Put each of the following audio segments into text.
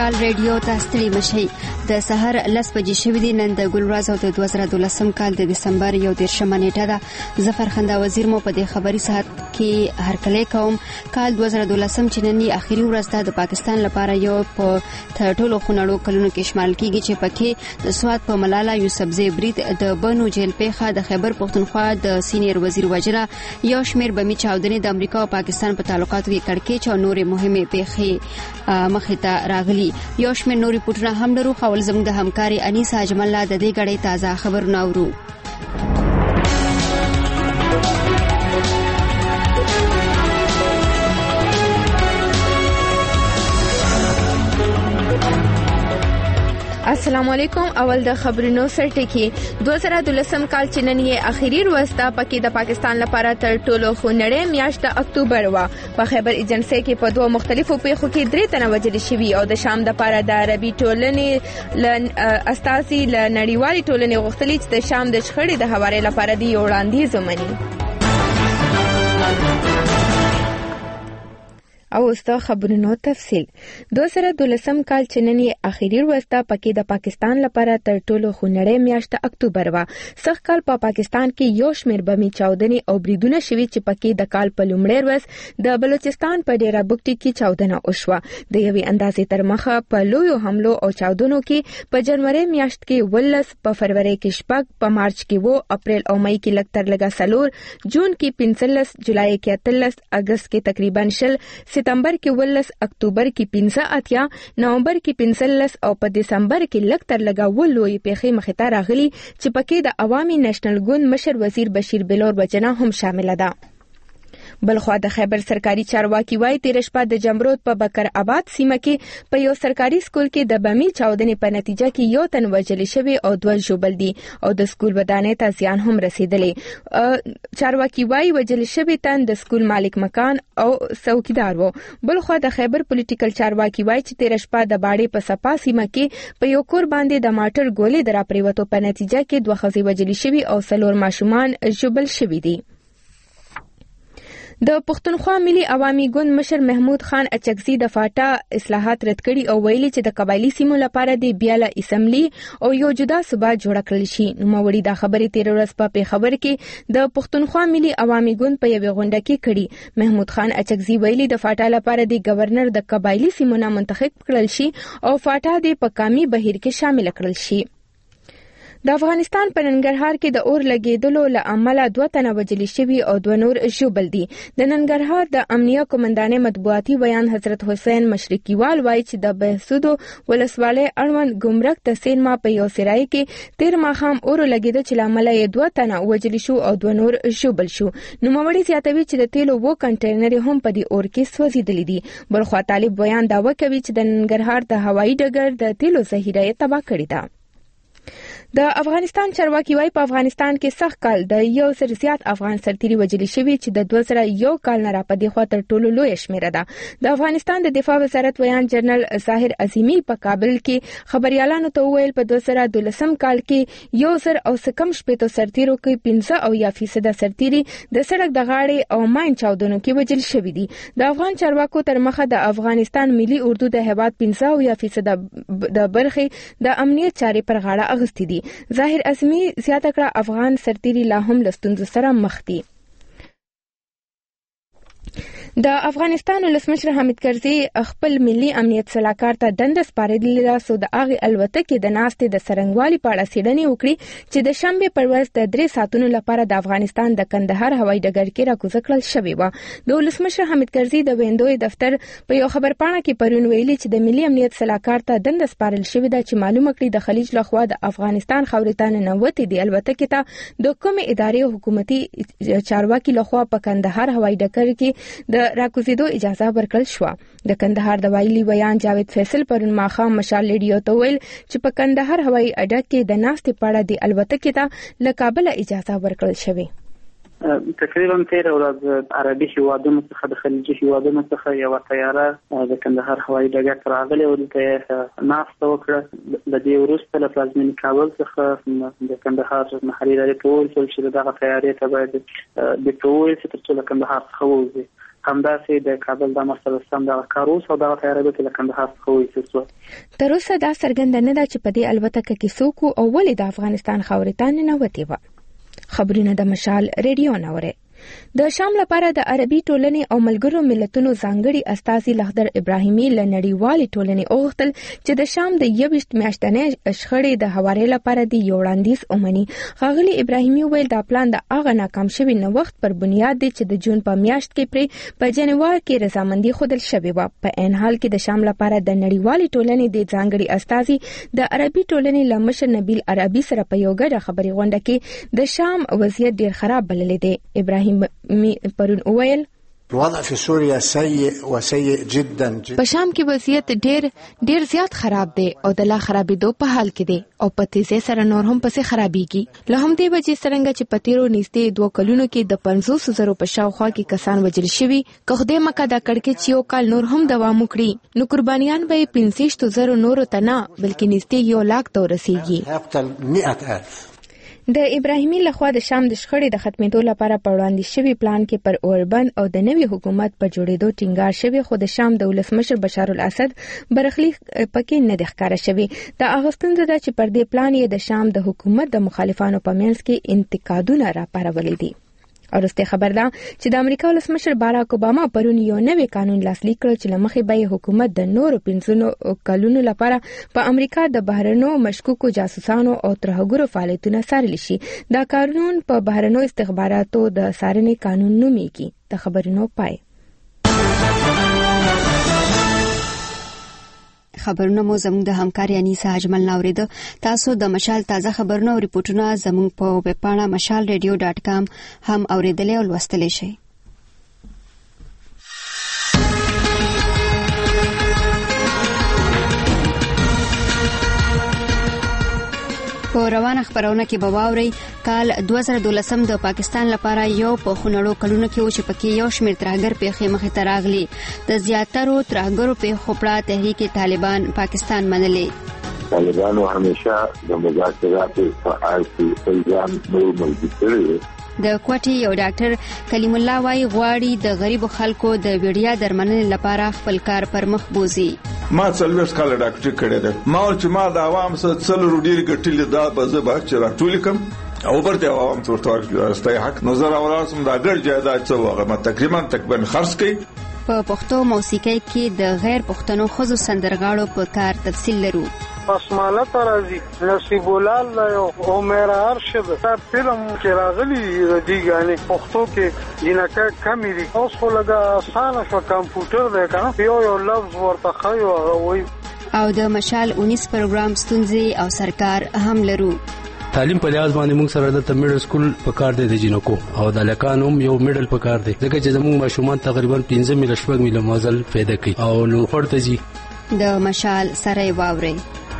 خوشحال ریډیو ته ستړي مشئ. د سحر 10 بجې شوې دي. نن د ګلورز او د 2012 کال د دسمبر 11 نیټه ده. ظفر خندا وزیر مو په دې خبري ساعت کې هرکلی کوم. کال 2012 چې نن اخیری ورځ ده د پاکستان لپاره یو په ټولو خونړو کلونو کې شمال کیږي چې پکې د سواد په ملاله یوسفزی برید د بنو جیل پیخه د خیبر پختونخوا د سینیر وزیر وجره یو شمیر بمی چاودنې د امریکا او پاکستان په تعلقاتو کې کړکېچ او نورې مهمه پیښې مخې ته راغلي. یو شمیر نوري پټونه هم لرو. خپل زموږ د همکاري انیس اجمل الله د دې غړې تازه خبرونه اورو. السلام علیکم. اول د خبرونو سرټکی. 2012 کال چې نن یې اخیری ورځ ده پکې د پاکستان لپاره تر ټولو خونړې میاشت د اکتوبر وا. په خیبر ایجنسی کې په دوه مختلفو پیښو کې 3 تنه وژل شوي او د شام د لپاره د عربي ټولنې استازي له نړیوالې ټولنې غوښتلي چې د شام د شخړې د هواري لپاره دی وړاندیز ومني. او استا خبرونو تفصیل. 2012 کال چې نن یې اخیری ورځ ده پکې د پاکستان لپاره تر ټولو خونړې میاشت اکتوبر وا. سخت کال په پاکستان کې یو شمیر بمی چاودنې او بریدونه شوي چې پکې د کال په لومړۍ ورځ د بلوچستان په ډیره بوکټي کې چاودنه وشوه. د یوې اندازې تر مخه په لویو حملو او چاودنو کې په جنوري میاشت کې 12، په فروری کې 6، په مارچ کې 2، اپریل او مئی کې لږ تر لږه 4، جون کې 15، جولای کې 18، اگست کې تقریبا 20، ستمبر کې 18، اکتوبر کې 15، نومبر کې 15 او په دسمبر کې لږ تر لږه ولوي پیښې مخې ته راغلي چې پکې د عوامي نېشنل ګوند مشر وزیر بشیر بلور بچنه هم شامل ده. بلخوا د خیبر سرکاري چارواکي وایي تیر شپه د جمرود په بکر آباد سیمه کې په یو سرکاري سکول کې د بمی چاودنې په نتیجه کې یو تن وژل شوی او 2 ژوبل دي او د سکول ودانۍ ته زیان هم رسیدلی. چارواکي وایي وژل شوی تن د سکول مالک مکان او څوکیدار و. بلخوا د خیبر پولیټیکل چارواکي وایي چې تیر شپه د باړې په صفا سیمه کې په یو کور باندې د ماټر ګولې درا پریوتو په نتیجه کې 2 ښځې وژل شوی او 4 ماشومان ژوبل شوی دي. د پښتونخوا ملي عوامي ګوند مشر محمود خان اچکزي د فاټا اصلاحات رد کړي او ویلي چې د قبایلی سیمو لپاره د بیاله اسمبلی او یو جدا صوبه جوړ کړل شي. نوموړي دا خبرې تیر ورځ په پیښور کې د پښتونخوا ملي عوامي ګوند په یوه غونډه کې کړي. محمود خان اچکزي ویلي د فاټا لپاره د گورنر د قبایلی سیمو نه منتخب کړل شي او فاټا د پکامي بهیر کې شامل کړل شي. د افغانستان په ننګرهار کې د اور لګیدلو له امله 2 تنه وژل شوي او 2 نور ژوبل دي. د ننګرهار د امنیه قومندانې مطبوعاتي بیان حضرت حسین مشرقیوال وایي چې د بهسودو ولسوالۍ اړوند ګمرک د سینما په یو سرای کې تیر ماښام اور لګیده چې له امله یې 2 تنه وژل شو او 2 نور ژوبل شو. نوموړي زیاتوي چې د تیلو 2 کنټینر هم په دې اور کې سوځېدلي دي. بلخوا طالب بیان دعوه کوي چې د ننګرهار د هوایي ډګر د تیلو ذخیره یې تباه کړې ده. د افغانستان چارواکي وایي په افغانستان کې سخت کال د 100 زیات افغان سرتیري وژل شوي چې د 2001 کال نه راپدې خوا تر ټولو لوی شمیره ده. د افغانستان د دفاع وزارت ویان جنرال ظاهر عظیمی په کابل کې خبريالانو ته وویل په 2012 کال کې 1,000 سرتیرو کې 15% سرتیري د سړک د غاړې او ماین چاودنو کې وژل شوي دي. د افغان چارواکو تر مخه د افغانستان ملي اردو د هیواد 15% د برخې د امنیت چارې پر غاړه اخیستې دي. ظاهر عظیمی زیاته کړه افغان سرتیري لا هم له ستونزو سره مخ دي. د افغانستان ولسمشر حامد کرزي خپل ملي امنیت صلاحکار ته دنده سپارلې ده سو د هغې الوتکې د ناستې د څرنګوالي په اړه څېړنې وکړي چې د شنبې پر ورځ د 3 ساعتونو لپاره د افغانستان د کندهار هوایي ډګر کې راکوزه کړل شوې وه. د ولسمشر حامد کرزي د ویندوی دفتر په یو خبرپاڼه کې پرون ویلي چې د ملي امنیت صلاحکار ته دنده سپارل شوې ده چې معلومه کړي د خلیج لخوا د افغانستان خاورې ته ننوتې د الوتکې ته د کومې ادارې حکومتي چارواکي لخوا په کندهار هوایي ډګر کې د راکوزیدو اجازه ورکړل شو. د کندهار د وایي ویان جاوید فیصل پرون ماښام مشال ریډیو ته ویل چې په کندهار هوایي اډه کې د ناستې په اړه د الوتکې ته له کابل اجازه ورکړل شوې. تقریبا 13 ورځې عربي هیوادونو څخه د خلیجي هیوادونو څخه یو طیاره د کندهار هوایي ډګر ته راغلې او دلته ناسته وکړه. د دې وروسته له پلازمینې کابل څخه د کندهار محلي ادارې ته وویل چې دغه طیارې ته باید د پروژې تر څو له کندهار څخه ووځي همداسې د کابل د مرسلستان د کاروس او د تیارې د کندهار څخه وېستو. تر اوسه دا څرګنده نه ده چې په دې البته کې څوک او ولې د افغانستان خاورې ته ننوتې وه. خبرونه د مشال ریډیو نورې. د شام لپاره د عربي ټولنې او ملګرو ملتونو ځانګړي استازي لخدر ابراهیمي له نړیوالې ټولنې اوغتل چې د شام د 21 میاشتنۍ شخړې د هواري لپاره د یو وړاندیز اومني. ښاغلي ابراهیمي ویل دا پلان د هغه ناکام شوی نوښت پر بنیاد دی چې د جون په میاشت کې په جنوار کې رضامندي ښودل شوې وه. په عین حال کې د شام لپاره د نړیوالې ټولنې د ځانګړي استازي د عربي ټولنې له مشر نبیل عربي سره په یو ګډه خبري غونډه کې د شام وضعیت ډیر خراب بللی دی. ابراهیم پرون اویل الوضع في سوريا سيء وسيء جدا جدا. په شام کې وضعیت ډیر زیات خراب دی او د لا خرابېدو په حال کې دی او په تیزی سره نور هم پسې خرابېږي. له همدې وجې څرنګه چې په تیرو نږدې 2 کلونو کې د 500,000 په شاوخوا کې کسان وژل شوي، که خدای مکه دا کړکېچ یو کال نور هم دوام وکړي نو قربانیان به 65,000 نورو ته نه بلکې نږدې 1 لاک ته ورسېږي. د ابراهیمي لخوا د شام د شخړې د ختمېدو لپاره په وړاندې شوي پلان کې پر اوربند او د نوي حکومت په جوړېدو ټینګار شوی، خو د شام د ولسمشر بشار الاسد برخلیک پکې نه دی ښکاره شوی. دا هغه ستونزه ده چې پر دې پلان یې د شام د حکومت د مخالفانو په منځ کې انتقادونه راپارولي دي. ورسته خبر ده چې د امریکا ولسمشر باراک اوباما پرون یو نوی قانون لاسلیک کړ چې لمخې به حکومت د نورو 15 کلونو لپاره په امریکا د بهرنو مشکوکو جاسوسانو او ترهګرو فعالیتونه څارل شي. دا قانون په بهرنو استخباراتو د څارنې قانون نومیږي. د خبرونو پای. خبرونه مو زموږ د همکار انیسه اجمل ناوریده. تاسو د مشال تازه خبرونه او ریپورتونه زموږ په ویب پاڼه mashalradio.com هم اوریدلای او لوستلای شئ. په روانه خبرونه کې به واورئ کال 2012 د پاکستان لپاره یو په خونړو کلونو کې و چې پکې یو شمېر ترهګر پیښې مخې ته راغلي. د زیاترو ترهګرو پیښو پړه تحریک طالبان پاکستان منلې. طالبانو همیشه د مذاکراتو فعال الزام نور موجود کړی. د کوټي یو ډاکټر کلیم الله وايي غواړي د غریبو خلکو د ویډیا درملنې لپاره خپل کار پر مخ بوزي. ما څلور کال ډاکټر کړی ده. ما چې ما د عوام سره څلور ډیر ګټلې دا به زه به چې راټول کوم او ورته عوام تورته راستای حق نظر اوراسم دا ګر جایداد څه وغه ما تقریبا خرڅ کړي. په پښتو موسیقۍ کې د غیر پښتنو ښځو سندرغاړو په کار تفصیل لرو. اسمانه ترازی نصیب الله او عمر ارشد دا فلم کې راغلي دی غاني پښتو کې جنکه کمی دي اوس خو لګه آسان شو کمپیوټر دی کنه یو لفظ ورته خایو وای. او د مشال 19 پروګرام ستونزې او سرکار هم لرو. تعلیم په لحاظ باندې موږ سره د میډل سکول په کار دی د جنکو او د لکانو یو میډل په کار دی ځکه چې زموږ ماشومان تقریبا 15 میله شپږ میله مازل پیدا کوي او نو ورته جی د مشال سره واوري.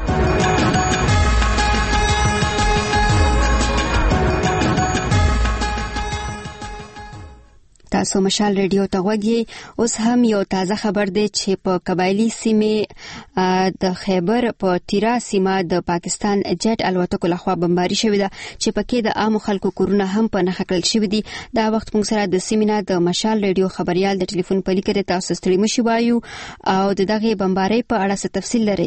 تاسو مشال ریډیو ته غوږی. اوس هم یو تازه خبر دی چې په قبایلی سیمه د خیبر په تیرا سیمه د پاکستان جټ الوتکو لخوا بمباری شوې ده چې پکې د عام خلکو کورونه هم په نښه کړل شوي دي. دا وخت موږ سره د سیمه د مشال ریډیو خبريال د ټلیفون په لیکه تاسو ستړي مشي وایو او دغه بمباری په اړه څه تفصیل لري.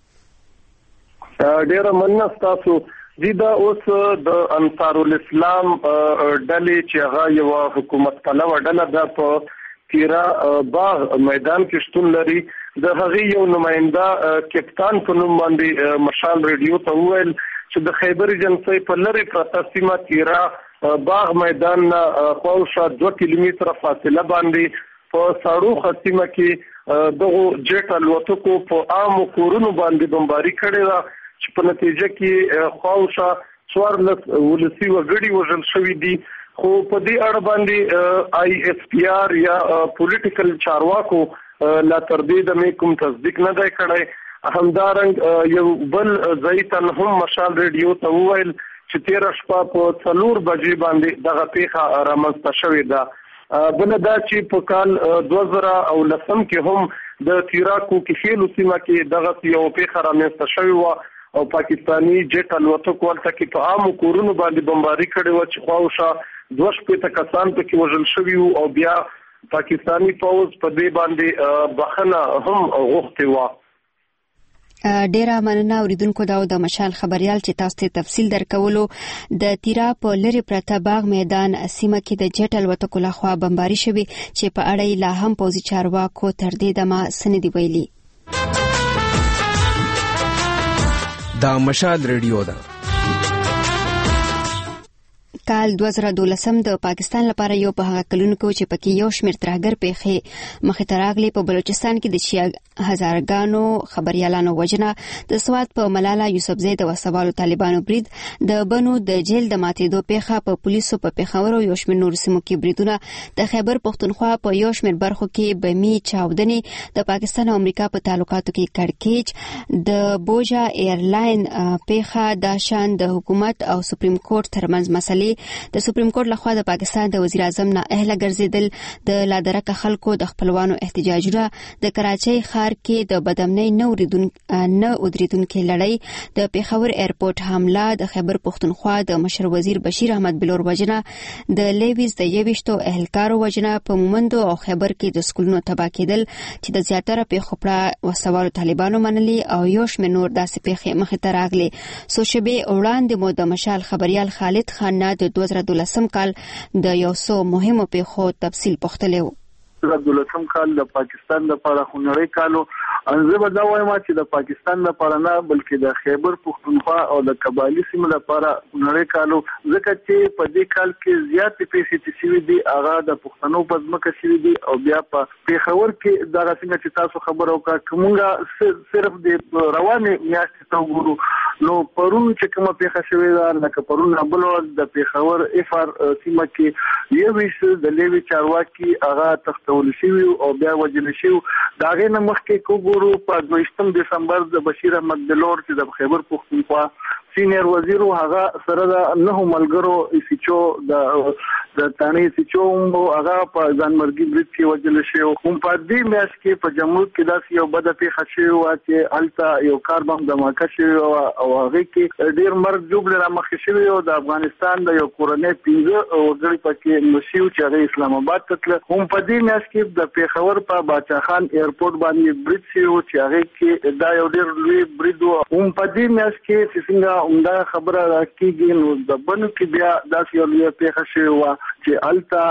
ډیر مننه تاسو. دا اوس د انصار الاسلام ډلې چې هغه یو حکومت پلوه ډله ده په تیرا باغ میدان کې شتون لري. د هغه یو نماینده کپتان په نوم باندې مشال ریډیو ته وویل چې د خیبر جنسي په لری پرته سیمه تیرا باغ میدان خواوشا 2 کیلومتره فاصله باندې په ساړو خصيمه کې دغه جټ الوتکو په عام کورونو باندې بمباری کړې ده چې په نتیجه کې خواوشا 14 ولسی وګړي وژل شوي دي. خو په دې اړه باندې آی اس پی آر یا پولیټیکل چارواکو لا تر دې د کوم تصدیق نه دی کړی. همدارنګ یو بل ځایتن هم مشال ریډیو ته وویل چې 13 شپه په 4 بجې باندې دغه پیښه رامنځته شوې ده. بل دا چې په کال 2010 کې هم د تیراکو کې خېلو سیمه کې دغه یو پیښه رامنځته شوې و او پاکستانی جټ الوتکو ورته کې په عام کورونو باندې بمباری کړي و چې خواوشا 2 کسان پکې وژل شوي او بیا پاکستانی فوج په دې باندې بخنه هم غوښتي و. ډیره مننه اوریدونکو دا د مشال خبريال چې تاسو ته تفصیل درکولو. د تیرا په لری پرته باغ میدان سیمه کې د جټ الوتکو لخوا بمباري شوې چې په اړه لا هم پوځي چارواکو تر دې دمه سندې ویلي. دا مشال ریډیو ده. کال 2012 د پاکستان لپاره یو په هغه کلونو کې چې پکې یو شمېر ترهګر پیښې مخې ته راغلي. په بلوچستان کې د شیعه هزارګانو خبريالانو وژنه، د سوات په ملاله یوسفزۍ د وسوالو طالبانو برید، د بنو د جیل د ماتېدو پیښه، په پولیسو په پیښور او یو شمېر نور سیمو کې بریدونه، د خیبر پښتونخوا په یو شمېر برخو کې بمي چاودنې، د پاکستان او امریکا په تعلقاتو کې کړکېچ، د بوجا ایرلاین پیښه، د شان د حکومت او سپریم کورټ ترمنځ مسلې، د سپریم کورټ لخوا د پاکستان د وزیر اعظم نه اهله ګرځیدل، د لادرکه خلکو د خپلوانو احتجاجونه، د کراچۍ ښار کې د بدامنۍ نه ودریدونکو لړۍ، د پیښور ایرپورټ حمله، د خیبر پښتونخوا د مشر وزیر بشیر احمد بلور وژنه، د لیویز د 21 اهلکارو وژنه، په مومندو او خیبر کې د سکولونو تباه کېدل چې د زیاتره پیښو پر وسوالو طالبانو منلي، او یو شمېر نور داسې پیښې مخې ته راغلي. څو شېبې وړاندې مو د مشال خبريال خالد خان نه د 2012 کال د یو څو مهمو پیښو تفصیل پوښتلی و. 2012 کال د پاکستان لپاره خونړی کالو. زه به دا وایم چې د پاکستان لپاره نه بلکې د خیبر پښتونخوا او د قبایلی سیمو لپاره خونړی کالو، ځکه چې په دې کال کې زیاتې پیښې چې شوي دي هغه د پښتنو په ځمکه شوي دي، او بیا په پیښور کې دغه څنګه چې تاسو خبر وکړه کومه صرف د روانې میاشتې ته وګورو نو پرون چې کومه پیښه شوې ده لکه پرون بل ورځ د پیښور افار سیمه کې یو ویش د لیوی چارواکي هغه تختول شوی او بیا وجل شوی. دا غي نه مخکې کوګورو په 22 دسمبر د بشیر احمد بلور چې د خیبر پښتونخوا سینیر وزیر هغه سره د نه ملګرو ایسچو د تانی ایسچو هغه په ځانمرګي برید کې وجل شوی. هم په دې میاش کې په جمهور کې داسې یو بد پیښه شوی و چې التا یو کار بم دماکه شوی او هغه کې ډیر مرګ جوړ را مخ شوی او د افغانستان د یو کورنۍ 15 وګړي پکې نشو چې هغه اسلام آباد ته. هم په دې میاش کې د پیښور په باچا خان ایرپورټ باندې برید شوی چې هغه کې دا یو ډیر لوی برید و. هم په دې میاش کې څنګه دا خبره راکېږي نو د بنو کې بیا داسې یو لوی پیښه شوی و چې التا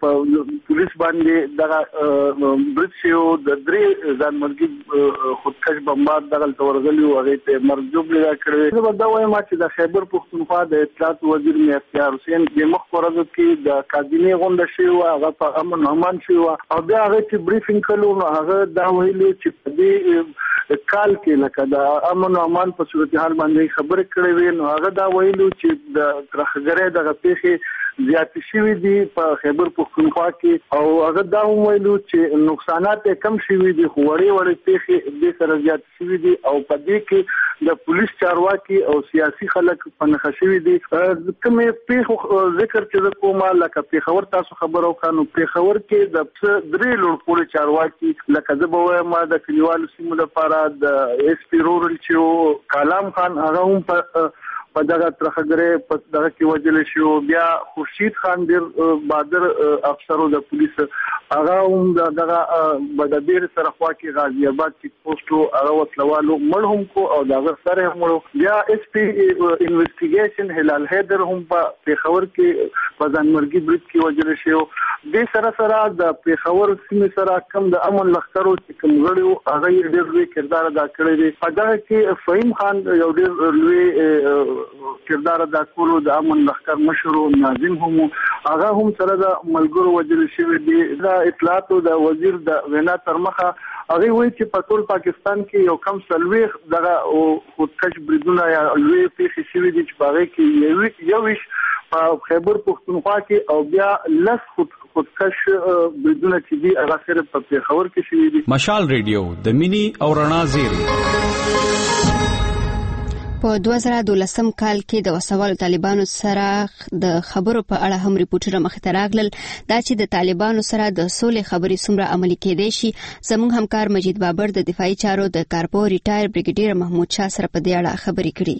پولیس باندې دغه برید شوی د درې ځانمرګي خودکش بمبار دغه تورغلي او هغه ته مرګ جوړ کړی. زه دا وایم چې د خیبر پښتونخوا د اطلاعات وزیر میر اختیار حسین د مخورزو کې د کابینه غونډه شوی هغه په امن امان شوی او بیا هغه چې بریفینګ کړو نو هغه دا ویلي چې په دې کال کې لکه د امن او امان په صورتحال باندې خبرې کړې وې نو هغه دا ویلو چې د ترخګرې دغه پیښې زیات شوي دي په خیبر پښتونخوا کې او هغه دا ویلو چې نقصانات کم شوي دي خو وړې پیښې د سره زیات شوي دي او په دې کې د پولیس چارواکي او سیاسي خلک په نخښه شوي دي. کومې پیښو ذکر چې کومه لکه پیښور تاسو خبرو کانو پیښور کې د درې لوړ پولیس چارواکي لکه زه به وایم د کلیوالو سیمو لپاره د ایس پی رورل چې کلام خان هغه هم په دغه ترخګرې په دغه کې وجل شو. بیا خورشید خان ډیر بادر افسرو د پولیس هغه هم دغه بدبیر سره خوا کې غازی آباد کې پوسټو هغه وسلوالو مړ هم کو او دغه سره هم مړ. بیا اس پی انویسټیګیشن هلال حیدر هم په پیښور کې په ځانمرګي برید کې وجل شو. د سره د پیښور سیمه سره کم د امن لخرو چې کوم غړو هغه ډیر لوی کردار ادا کړی دی. په دغه کې فهیم خان یو ډیر لوی کردار ادا کولو د امن لخر مشر ناظم هم هغه هم سره د ملګرو وجل شوی دی. د اطلاعات د وزیر د وینا تر مخه هغه وایي چې په ټول پاکستان کې یو کم سلويخ دغه خودکش بریدونه یا لوی پیښې شوي دي چې هغه کې یو په خیبر پښتونخوا کې او بیا لس خودکش بریدونه چې دي هغه صرف په پیښور کې شوي دي. مشال ریډیو د مینی او رڼا زیری. په 2012 کال کې د وسوالو طالبانو سره د خبرو په اړه هم ریپورټونه مخې ته راغلل دا چې د طالبانو سره د سولې خبرې څومره عملي کېدای شي. زموږ همکار مجید بابر د دفاعي چارو د کارپو ریټایر بریګیډیر محمود شاه سره په دې اړه خبرې کړې.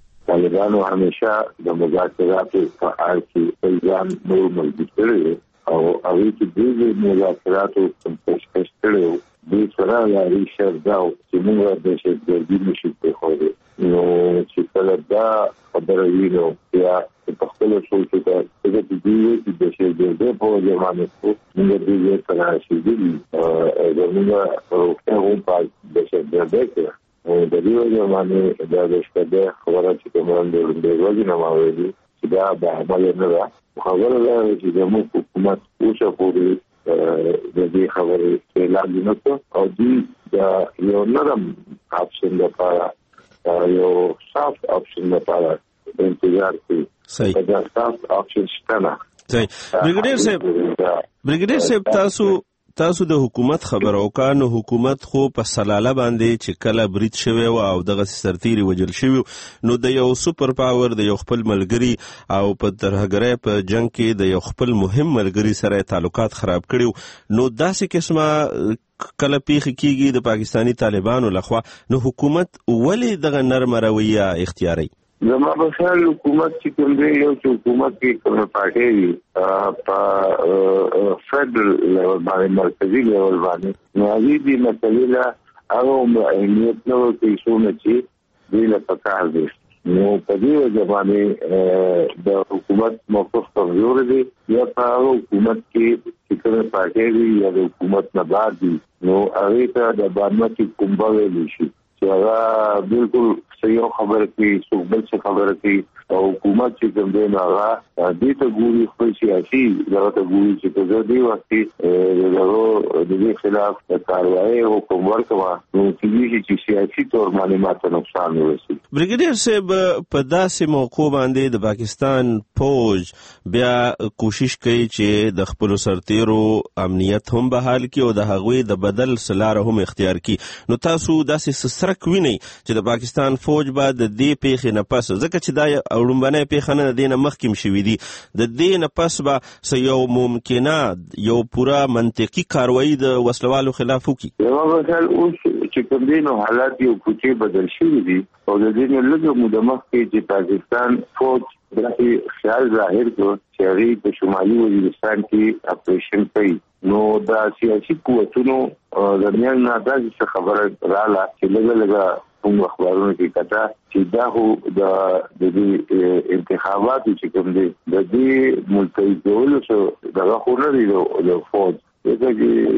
طالبانو همیشه د مذاکراتو په اړه کې ځان نور ملګری او هغه چې د مذاکراتو پیشکش کړو د سره لري شرطاو چې موږ د شرطي نشو په خوده نو چې کله دا خبره وینو یا په خپل څول کې دا د دې د شرطي په ځمانه کو موږ د دې سره شي د موږ او په د شرطي او د دې ځمانه د شرطي خبره چې کوم د ورځې نه ماوي چې دا د عمل نه ده خبره ده چې د حکومت اوسه پورې د دې خبرې اعلان نه او د یو نرم اپشن لپاره یو سافت اپشن لپاره انتظار کوي. صحیح. دا سافت اپشن شته نه. صحیح. بریګیډیر صاحب تاسو د حکومت خبر او کانو حکومت خو په سلاله باندې چې کله برید شوی او دغه سرتيري وجل شوی نو د یو سپر پاور د یو خپل ملګری او په ترهګرۍ په جنگ کې د یو خپل مهم ملګری سره تعلقات خراب کړیو نو داسې قسمه کله پیښ کیږي د پاکستانی طالبانو لخوا نو حکومت ولې دغه نرم رویه اختیاري؟ زما په خیال حکومت چې کوم دی یو حکومت کې کوم پارټي وي په فدرال لیول باندې مرکزی لیول باندې نو هغه دې مسلې لا هغه اهمیت نو کې څونه چې دې له پکار دي نو په دې ځبانه د حکومت موقف کمزور دی یا په حکومت کې چې کوم پارټي وي یا د حکومت نه بعد دي نو هغه ته د باندې کوم ویل شي چې هغه بالکل صحیح خبره کوي څوک بل څه خبره کوي او حکومت چې کوم دی هغه دې ته ګوري خپل سیاسي دغه ته ګوري چې په دې وخت کې د دې خلاف کاروایی او کوم ورکوه نو چې سیاسي تور باندې ماته نقصان ورسي. بریګیډیر صاحب په داسې موقع باندې د پاکستان فوج بیا کوشش کوي چې د خپل سرتیرو امنیت هم بحال کړي او د هغوی د بدل سلاره هم اختیار کړي نو تاسو داسې سرک وینئ چې د پاکستان فوج به د دې پیښې نه پس ځکه چې دا اړومبنه پیښه نه د دې نه مخکې شوي دي د دې نه پس به یو ممکنه یو پوره منطقي کاروایی د وسلوالو خلاف وکړي. یو مثال اوس چې کوم دی نو حالات یو کوچې بدل شوي دي او د دې نه لږ موده مخکې چې پاکستان فوج داسې خیال ظاهر کړ چې هغوی په شمالي وزیرستان کې اپریشن کوي نو دا سیاسي قوتونو درمیان نه داسې خبره راغله چې لږه کوم اخبارونو کې کته چې دا هو د دې انتخاباتو چې کوم دي د دې ملتهي ډول څه دغه خو نه دی د فوج دغه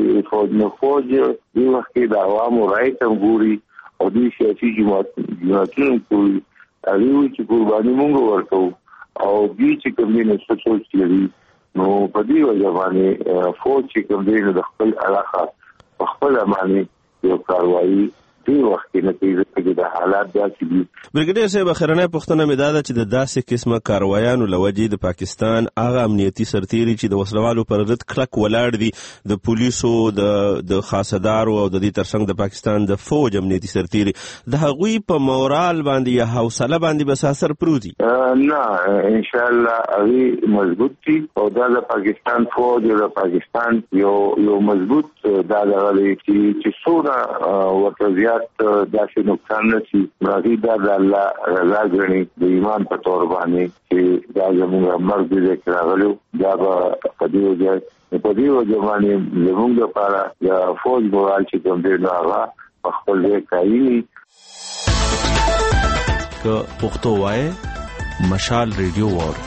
فوج د وخت د عوامو رائے ته ګوري او د سیاسي جماعتونو کوي هغه چې قرباني مونږ ورکو او دې چې کوم دي نو څه سوچ لري نو په دې وجه باندې فوج چې کوم دي د خپل علاقه په خپل باندې یو کاروایی دی وخت کې نه کېږي د حالات داسې دي. بریګیډیر صاحب اخرنۍ پوښتنه مې دا ده چې د داسې قسمه کاروایانو له وجې د پاکستان هغه امنیتي سرتیري چې د وسلوالو پر ضد کلک ولاړ دي د پولیسو د خاصدارو او د دې ترڅنګ د پاکستان د فوج امنیتي سرتیري د هغوی په مورال باندې یا حوصله باندې بس اثر پروتي؟ نه ان شاء الله هغوی مضبوط دي او دا د پاکستان فوج او د پاکستان یو مضبوط دا دغه چې څومره ورته داسې نقصان نشي راځي دا د الله رضا ګڼي د ایمان په تور باندې چې دا زموږ مرګ دې راغلو دا په دې وجه باندې زموږ لپاره د فوج مورال چې کوم دی هغه په خپل ځای کوي. که پښتو وایي مشال ریډیو وور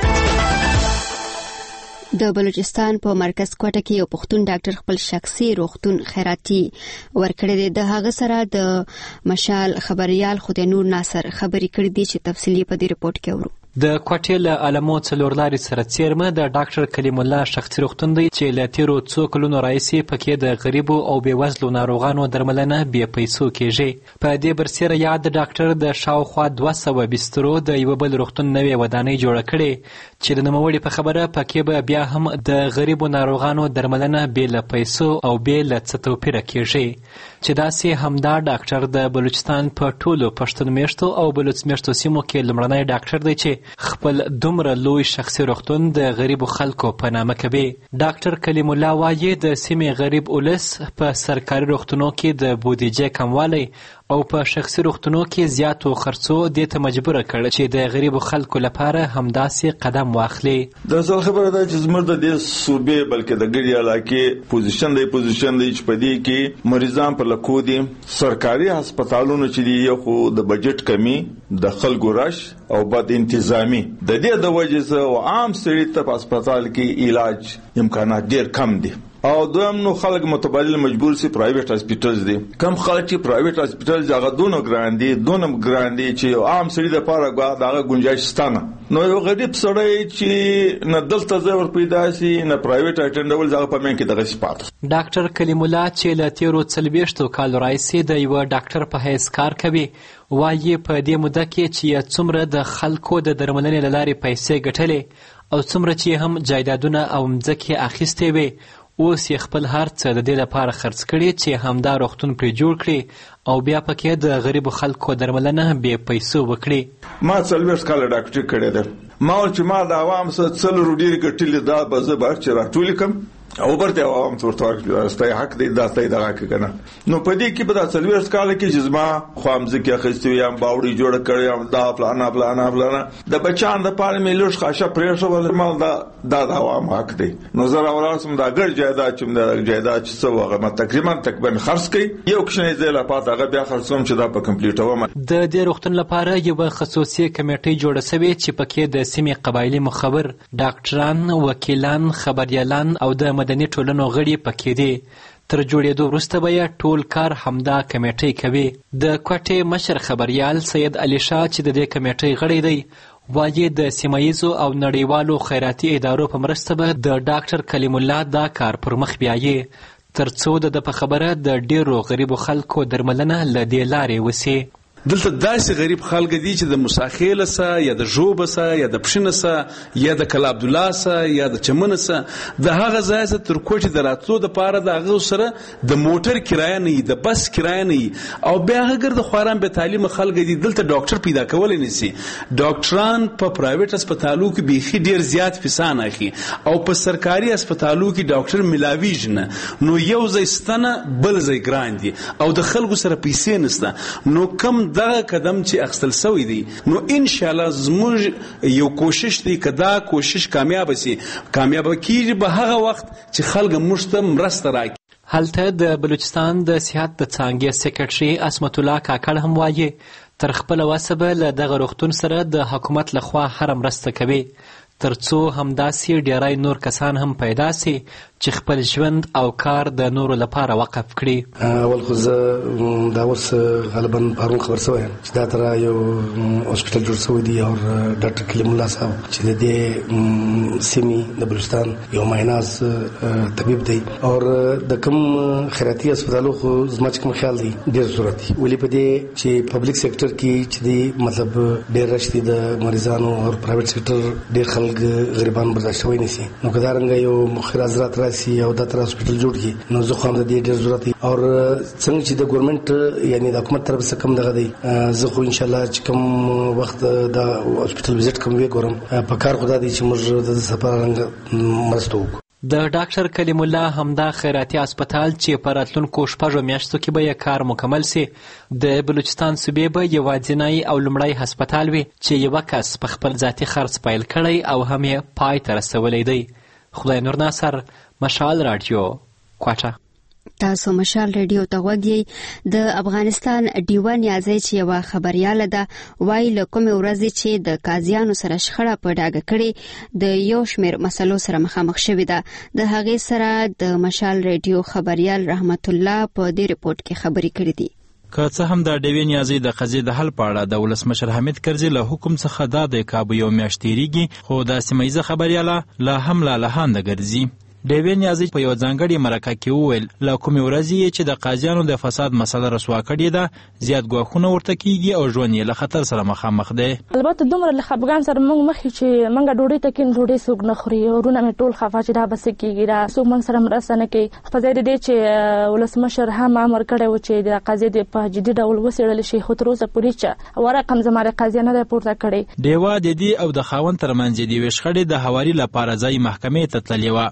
د بلوچستان په مرکز کوټه کې یو پښتون ډاکټر خپل شخصي روغتون خیراتي ورکړی دی. د هغه سره د مشال خبريال خدای نور ناصر خبري کړې دي چې تفصیلی په دې رپورت کې ورو. د کوټې له علمو څلورلارې سره څیرمه د ډاکټر کلیم الله شخصي روغتون دی چې له تیرو څو کلونو راهیسې پکې د غریبو او بېوزلو ناروغانو درملنه بې پیسو کېږي. په دې برسېره یاد ډاکټر د شاوخوا 200 بسترو د یو بل روغتون نوې ودانۍ جوړه کړې چې د نوموړي په خبره پکې به بیا هم د غریبو ناروغانو درملنه بې له پیسو او بې له څه توپیره کېږي چې داسې همدا ډاکټر د بلوچستان په ټولو پښتون میشتو او بلوچ میشتو سیمو کې لومړنی ډاکټر دی چې خپل دومره لوی شخصي روغتون د غریبو خلکو په نامه کوي. ډاکټر کلیم الله وایي د سیمې غریب اولس په سرکاري روغتونو کې د بودیجې کموالی او په شخصي روغتونو کې زیاتو خرڅو دې ته مجبور کړ چې د غریبو خلکو لپاره همداسې قدم واخلي. د اصل خبره ده چې زموږ د دې صوبې بلکې د ګډي علاقې پوزیشن دی چې په دې کې مریضان په لکو دي. سرکاري هسپتالونو چې دی یو خو د بجټ کمی، د خلکو رش او بد انتظامی، د دې د وجې سره عام سړي ته په هسپتال کې علاج امکانات ډیر کم دي. او دویم نو خلک متبادل مجبور سي پرایویټ هسپتالز دي. کم خلک چې پرایویټ هسپتالز هغه دونه ګران دي چې عام سړي د پاره دغه گنجائش ستانه. نو یو غریب سړی چې نه دلته ځور پیدا سي نه پرایویټ اټینډول ځای په من کې دغه صفات. ډاکټر کلیم الله چې له 13 کال راځي د یو ډاکټر په حیث کار کوي، وايي په دې موده کې چې څومره د خلکو د درملنې لارې پیسې ګټلې او څومره چې هم جایدادونه او مځکې اخیستې وي، اوس یې خپل هر څه د دې لپاره خرڅ کړي چې همدا روغتون پرې جوړ کړي او بیا پکې د غریبو خلکو درملنه بې پیسو وکړي. ما 40 کال ډاکټري کړې ده. ما چې ما د عوام سره څلور ډیر ګټلې دا به زه به چې راټول کم او برته عوام تورته ستای حق دی دا ستای دغه کنه. نو په دې کې به دا 40 کال کې جزما خوامزه کې اخیستوي ام باوړي جوړ کړی ام دا پلانا د بچان د پاره ملوش خاصه پریشو ول مال دا عوام حق دی. نو زه راولم دا ګر جایداد چې د جایداد څه وغه ما تقریبا خرڅ کړي یو کښنه زه لا پات هغه بیا خرڅوم چې دا په کمپلیټ ومه. د دې روغتون لپاره یو خصوصي کمیټه جوړه شوې چې پکې د سیمې قبایلی مخبر، ډاکټران، وکیلان، خبريالان او د مدني ټولنو غړي پکې دي. تر جوړېدو وروسته به ټول کار همدا کمیټې کوي. د کوټې مشر خبريال سید علي شاه چې د دې کمیټې غړی دی، وايي د سیمایزو او نړیوالو خیراتي ادارو په مرسته به د ډاکټر کلیم الله دا کار پر مخ بیایي ترڅو د په خبره د ډیرو غریبو خلکو درملنه له دې لارې وسی. دلته داسې غریب خلک دي چې د مساخیل سره یا د جوب سره یا د پښنه سره یا د کلا عبد الله سره یا د چمن سره د هغه ځای سره تر کوټې دراتلو د پاره د هغه سره د موټر کرایه نه د بس کرایه نه او بیا هغه د خواران به تعلیم خلک دي دلته ډاکټر پیدا کول نه سي. ډاکټران په پرایویټ هسپتالو کې بيخي ډیر زیات پیسې نه اخلي او په سرکاري هسپتالو کې ډاکټر ملاویج نه. نو یو ځای ستنه بل ځای ګران دي او د خلکو سره پیسې نشته. نو کم دغه قدم چې اخستل سوی دی نو ان شاء الله زموږ یو کوشش دی کدا کوشش کامیاب شي کیږي به هغه وخت چې خلک موږ ته مرسته راکړي. هلته د بلوچستان د صحت د څانګې سیکرټري اسمت الله کاکړ هم وایي تر خپل وسه به له دغه روغتون سره د حکومت لخوا هر مرسته کوي ترڅو همداسې ډیری نور کسان هم پیدا سي چې خپل ژوند او کار د نورو لپاره وقف کړي. اول خو زه دا اوس غالبا پرون خبر شوی چې دا تر یو هسپتال جوړ شوی دی او ډاکټر کلیم الله صاحب چې د دې سیمې د بلوچستان یو مایناز طبيب دی او د کوم خیراتي هسپتالو خو زما چې کوم خیال دی ډیر ضرورت دی ولې په دې چې پبلک سېکټر کې چې دی مطلب ډیر رشتي د مریضانو او پرایویټ سېکټر ډیر خلک غریبان برداشت وای نسی. نو کدارنګ یو مخیر حضرات راسي او د تر هسپتال جوړ کی نو زه خو هم د دې ډیر ضرورت دی او څنګه چې د ګورنمنت یعنی د حکومت طرف څخه کم دغه دی زه خو ان شاء الله چې کوم وخت د هسپتال وزټ کوم وی ګورم په کار خدا دی چې موږ د سفارنګ مرسته وکړو. د ډاکټر کلیم الله همدا خیراتي هسپتال چې په راتلونکو شپږو میاشتو کې به یې کار مکمل سي د بلوچستان صوبې به یوازینی او لومړی هسپتال وي چې یو کس په خپل ذاتي خرڅ پیل کړی او هم یې پای ته رسولی دی. خدای نور ناصر، مشال رادیو، کوټه. تاسو مشال ریډیو ته غوږی. د افغانستان ډیوه نیازی چې یو خبرياله ده وایي له کومې ورځې چې د قاضیانو سره شخړه په ډاګه کړي د یو شمېر مسلو سره مخامخ شوې ده. د هغې سره د مشال ریډیو خبريال رحمت الله په دې ریپورت کې خبرې کړې دي. که څه هم د ډیوې نیازی د قضیې د حل په اړه د ولسمشر حمید کرزي له حکم څخه دا د کابو یو میاشت تیریږي خو د سیمه خبرياله لا هم لا لهانده ګرځي. ډیوې نیازی په یو ځانګړي مرکه کې وویل له کومې ورځې چې د قاضیانو د فساد مسله رسوا کړې ده زیات ګواښونه ورته کیږي او ژوند یې له خطر سره مخامخ دی. البته دومره له خپګان سره موږ مخې چې موږ ډوډۍ ته کین ډوډۍ څوک نه خوري ورونه مې ټول خفه چې دا بس کیږي را څوک موږ سره مرسته نه کوي. په ځای دې چې ولسمشر هم امر کړی و چې د قضیې په جدي ډول وڅېړل شي خو تر اوسه پورې چې ورقم زماره قضیه نه پورته کړی. ډیوه د دې او د خاوند ترمنځ د وشخړې د حوالې لپاره ځای محکمې ته تللی و خو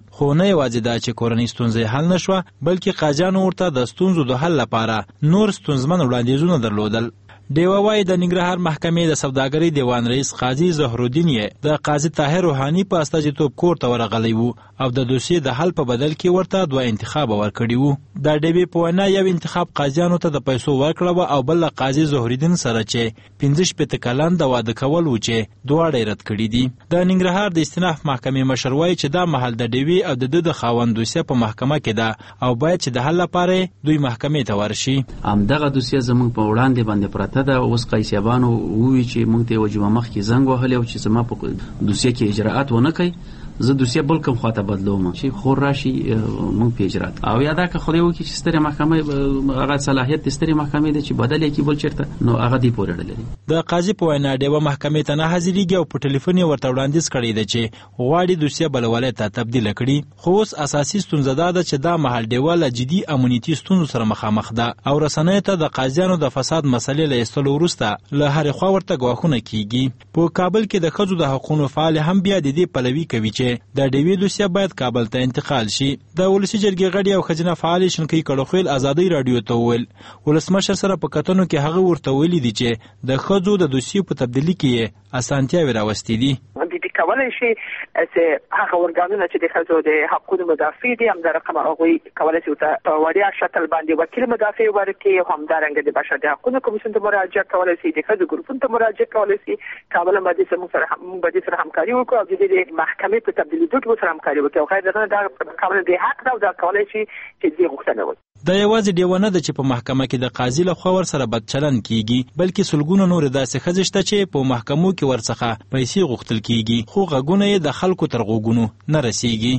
نه یوازې دا چې کورنۍ ستونزې حل نشوه بلکې قاضیانو ورته د ستونزو د حل لپاره نور ستونزمن وړاندیزونه درلودل. ډیوه وايي د ننګرهار محکمې د سوداګرۍ دیوان رئیس قاضي ظهرالدین یې د قاضي طاهر روحاني په استازیتوب کور ته ورغلی و او د دوسیې د حل په بدل کې ورته 2 انتخاب ورکړي وو. د ډیوې په وینا یو انتخاب قاضیانو ته د پیسو ورکړه او بل قاضي ظهرالدین سره چې 15 کلن د واده کول و چې دواړه رد کړي دي. د ننګرهار د استیناف محکمې مشر وايي چې دا محل د ډیوې او د خاوند دوسیه په محکمه کې ده او باید چې د حل لپاره دوی محکمې ته ورشي. همدغه دوسیه زموږ په وړاندې باندې پراته ده. اوس قیصیابانو وویل چې موږ ته یو جمعه مخکې زنګ وهلی او چې زما په دوسیه کې اجراءات ونه کوي زه دوسیه بل کوم خواته بدلوم چې خور راشي موږ په اجرات او یادا که خدای وکړي چې ستره محکمه هغه صلاحیت ستره محکمې د چې بدل کی بل چیرته نو هغه دی پورې لري. د قاضي په وینا ډیوه محکمې ته نه حاضرېږي او په ټلیفون ورته وړاندیز کړی دی چې غواړي دوسیه بلولې ته تبدیل کړي. خو اوس اساسي ستونزه دا ده چې دا محل ډیوه له جدي امنیتي ستونزو سره مخامخ ده او رسنیو ته د قاضیانو د فساد مسلې له ایستلو وروسته له هرې خوا ورته ګواښونه کیږي. په کابل کې د ښځو د حقوقو فعال هم بیا د دې پلوي کوي چې د ډیوې دوسیه باید کابل ته انتقال شي. د ولسی جرګې غړي او ښځینه فعال شنکۍ کړوخیل ازادي رادیو ته وویل ولسمشر سره په کتنو کې هغه ورته ویلي دي چې د ښځو د دوسیې په تبدیلي کې اسانتیاوې راوستي دي. کولای شي چې هغه ورګانونه چې د ښځو د حقوقو مدافع دي هم د رقم هغوی کولای شي په وړیا شکل باندې وکیل مدافع ورکړي همدارنګه د بشر د حقوقو کمیسیون ته مراجعه کولای شي د ښځو ګروپونو ته مراجعه کولای شي کابل باندې سره همکاري وکړو او د محکمې په تبدیلي دوه سره همکاري وکړو. خو دا د کابل د حق دا د کولای شي چې دې غوښتنه وکړي. دا یوازې ډیوه نه ده چې په محکمه کې د قاضي له خوا ورسره بد چلند کیږي بلکې سلګونه نور داسې ښځې شته چې په محکمو کې ورڅخه پیسې غوښتل کیږي خو غږونه یې د خلکو تر غوږونو نه رسیږي.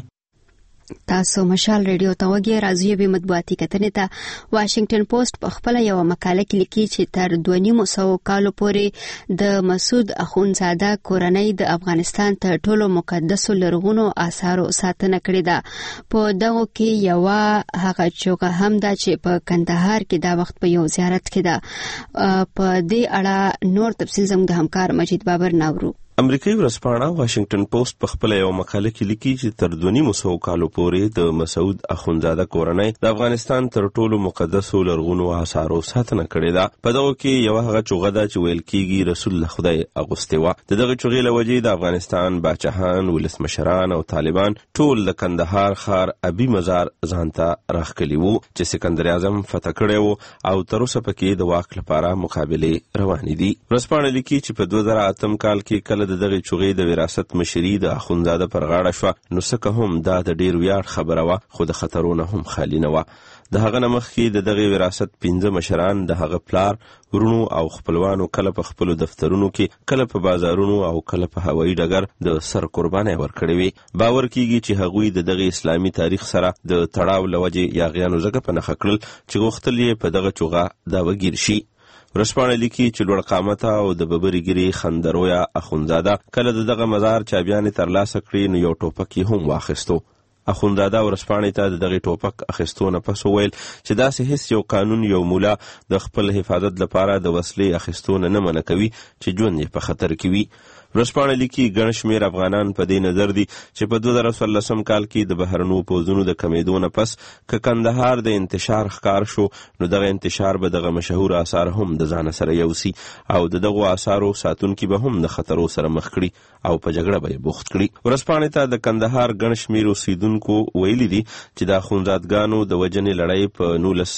تاسو مشال ریډیو ته وګورئ. راځي به مطبوعاتي کتنې ته واشنگټن پوسټ په خپل یو مقاله کې لیکي چې تر 2.5 کالو پورې د مسعود اخونزاده کورنۍ د افغانستان تر ټولو مقدسو لرغونو آثارو ساتنه کړې ده. په دغه کې یو هغه چوغه هم ده چې په کندهار کې دا وخت په یو زیارت کې ده. په دې اړه نور تفصیل زموږ د همکار مجید بابر ناورو. امریکایي ورځپاڼه واشنگټن پوسټ په خپل یو مقاله کې لیکي چې تر 2.5 کالو پورې د مسعود اخونزاده کورنۍ د افغانستان تر ټولو مقدسو لرغونو آثارو ساتنه کړې ده. په دغه کې یو هغه چوغه ده چې ویل کیږي رسول الله خدای اغوستې وه. د دغه چوغې له وجې د افغانستان باچاهان ولسمشران او طالبان ټول د کندهار ښار ابي مزار ځان ته راښکلي وو چې سکندر اعظم فتح کړی وو او تر اوسه پکې د واک لپاره مقابلې روانې دي. ورځپاڼه لیکي چې په 2008 کال کې کله د دغه چوغې د وراثت مشري د اخونزاده پر غاړه شوه نو څه هم دا د ډیر ویاړ خبره وه خو د خطرونو هم خالي نه وه. د هغه نه مخکې د دغه وراثت 15 مشران د هغه پلار ورونو او خپلوانو کله په خپلو دفترونو کې کله په بازارونو او کله په هوایي ډګر د سر قرباني ورکړې وي. باور کیږي چې هغوی د دغه اسلامي تاریخ سره د تړاو لوجې یاغیانو زګه په نخښه کړل چې غوښتل یې په دغه چوغه دا وګیر شي. ورځپاڼه لیکي چې لوړ قامته او د ببرګيري خندرویا اخونزاده کله دغه مزار چابیانې ترلاسه کړي نو یو ټوپک یې هم واخیستو. اخونزاده ورځپاڼې ته د دغه ټوپک اخیستو نه پس وویل چې داسې هیڅ یو قانون یو مولا د خپل حفاظت لپاره د وسلې اخیستو نه منع کوي چې ژوند یې په خطر کې وي. ورځپاڼه لیکي ګڼ شمېر افغانان په دې نظر دي چې په 2014 کال کې د بهرنو پوځونو د کمیدو نه پس که کندهار د انتشار ښکار شو نو دغه انتشار به دغه مشهور آثار هم د ځان سره یوسي او دغه آثارو ساتونکي به هم د خطرو سره مخ کړي او په جګړه به بوخت کړي. ورځپاڼې ته د کندهار ګڼ شمېر اوسیدونکو ویلي دي چې د اخونزادګانو د وجنې لړۍ په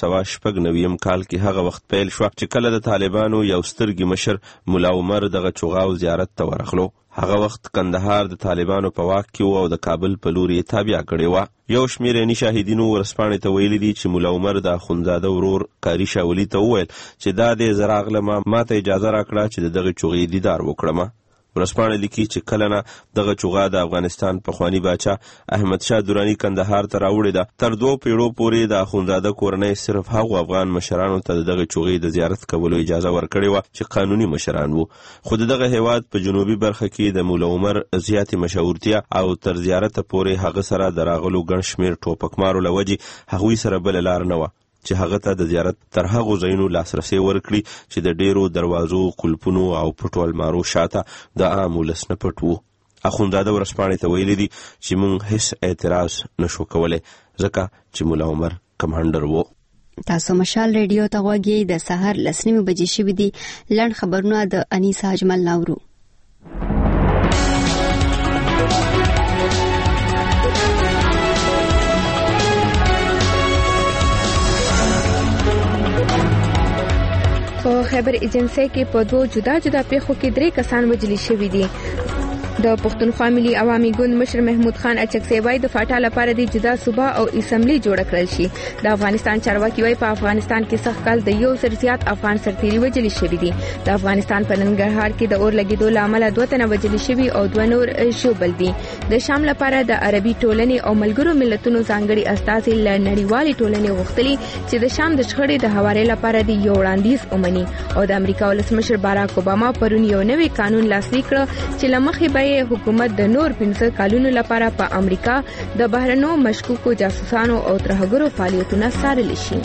1996 کال کې هغه وخت پیل شو چې کله د طالبانو یو سترګې مشر مولا عمر دغه چوغاو زیارت ته ورغلو. هغه وخت کندهار د طالبانو په واک کې و او د کابل په لور یې تابع کړې وه. یو شمېر عیني شاهدینو ورځپاڼې ته ویلي دي چې مولا عمر د اخونزاده ورور قاري شاولي ته وویل چې دا دې زه راغلمه ما ته اجازه راکړه چې د دغې چوغې دیدار وکړمه. ورځپاڼه لیکي چې کله نه دغه چوغه د افغانستان پخواني باچا احمد شاه درانی کندهار ته راوړې ده تر 2 پیړو پورې د اخونزاده کورنۍ صرف هغو افغان مشرانو ته دغه چوغې د زیارت کولو اجازه ورکړې وه چې قانوني مشران وو. خو دغه هیواد په جنوبي برخه کې د مولا عمر زیاتې مشهورتیا او تر زیارته پورې هغه سره د راغلو ګڼ شمېر ټوپکمارو له وجې هغوی سره بله لار نه وه چې هغه ته د زیارت تر هغو ځایونو لاسرسی ورکړي چې د ډیرو دروازو قلفونو او پټو المارو شاته د عام ولس نه پټ وو. اخوندزاده ورسپانې ته ویلي دي چې موږ هیڅ اعتراض نشو کولی ځکه چې مولا عمر کمانډر وو. تاسو مشال ریډیو ته غوږی د سحر 9 بجې شوې دي. لړ خبرونه د انیسا اجمل ناورو. په خیبر ایجنسی کې په 2 جدا جدا پیښو کې 3 کسان وژل شوي دي. د پښتونخوا ملي عوامي ګوند مشر محمود خان اچکزی وايي د فاټا لپاره د جدا صوبه او اسمبلی جوړ کړل شي. د افغانستان چارواکي وايي په افغانستان کې سخت کال د 100 زیات افغان سرتیري وژل شوي دي. د افغانستان په ننګرهار کې د اور لګیدو لامل 2 تنه وژل شوي او 2 نور ژوبل دي. د شام لپاره د عربي ټولنې او ملګرو ملتونو ځانګړي استازي له نړیوالې ټولنې غوښتلي چې د شام د شخړې د هواري لپاره د یو وړاندیز ومني. او د امریکا ولسمشر باراک اوباما پرون یو نوی قانون لاسلیک کړ چې لمخې به حکومت د نور 15 کالونو لپاره په امریکا د بهرنو مشکوکو جاسوسانو او ترهګرو فعالیتونه څارل شي.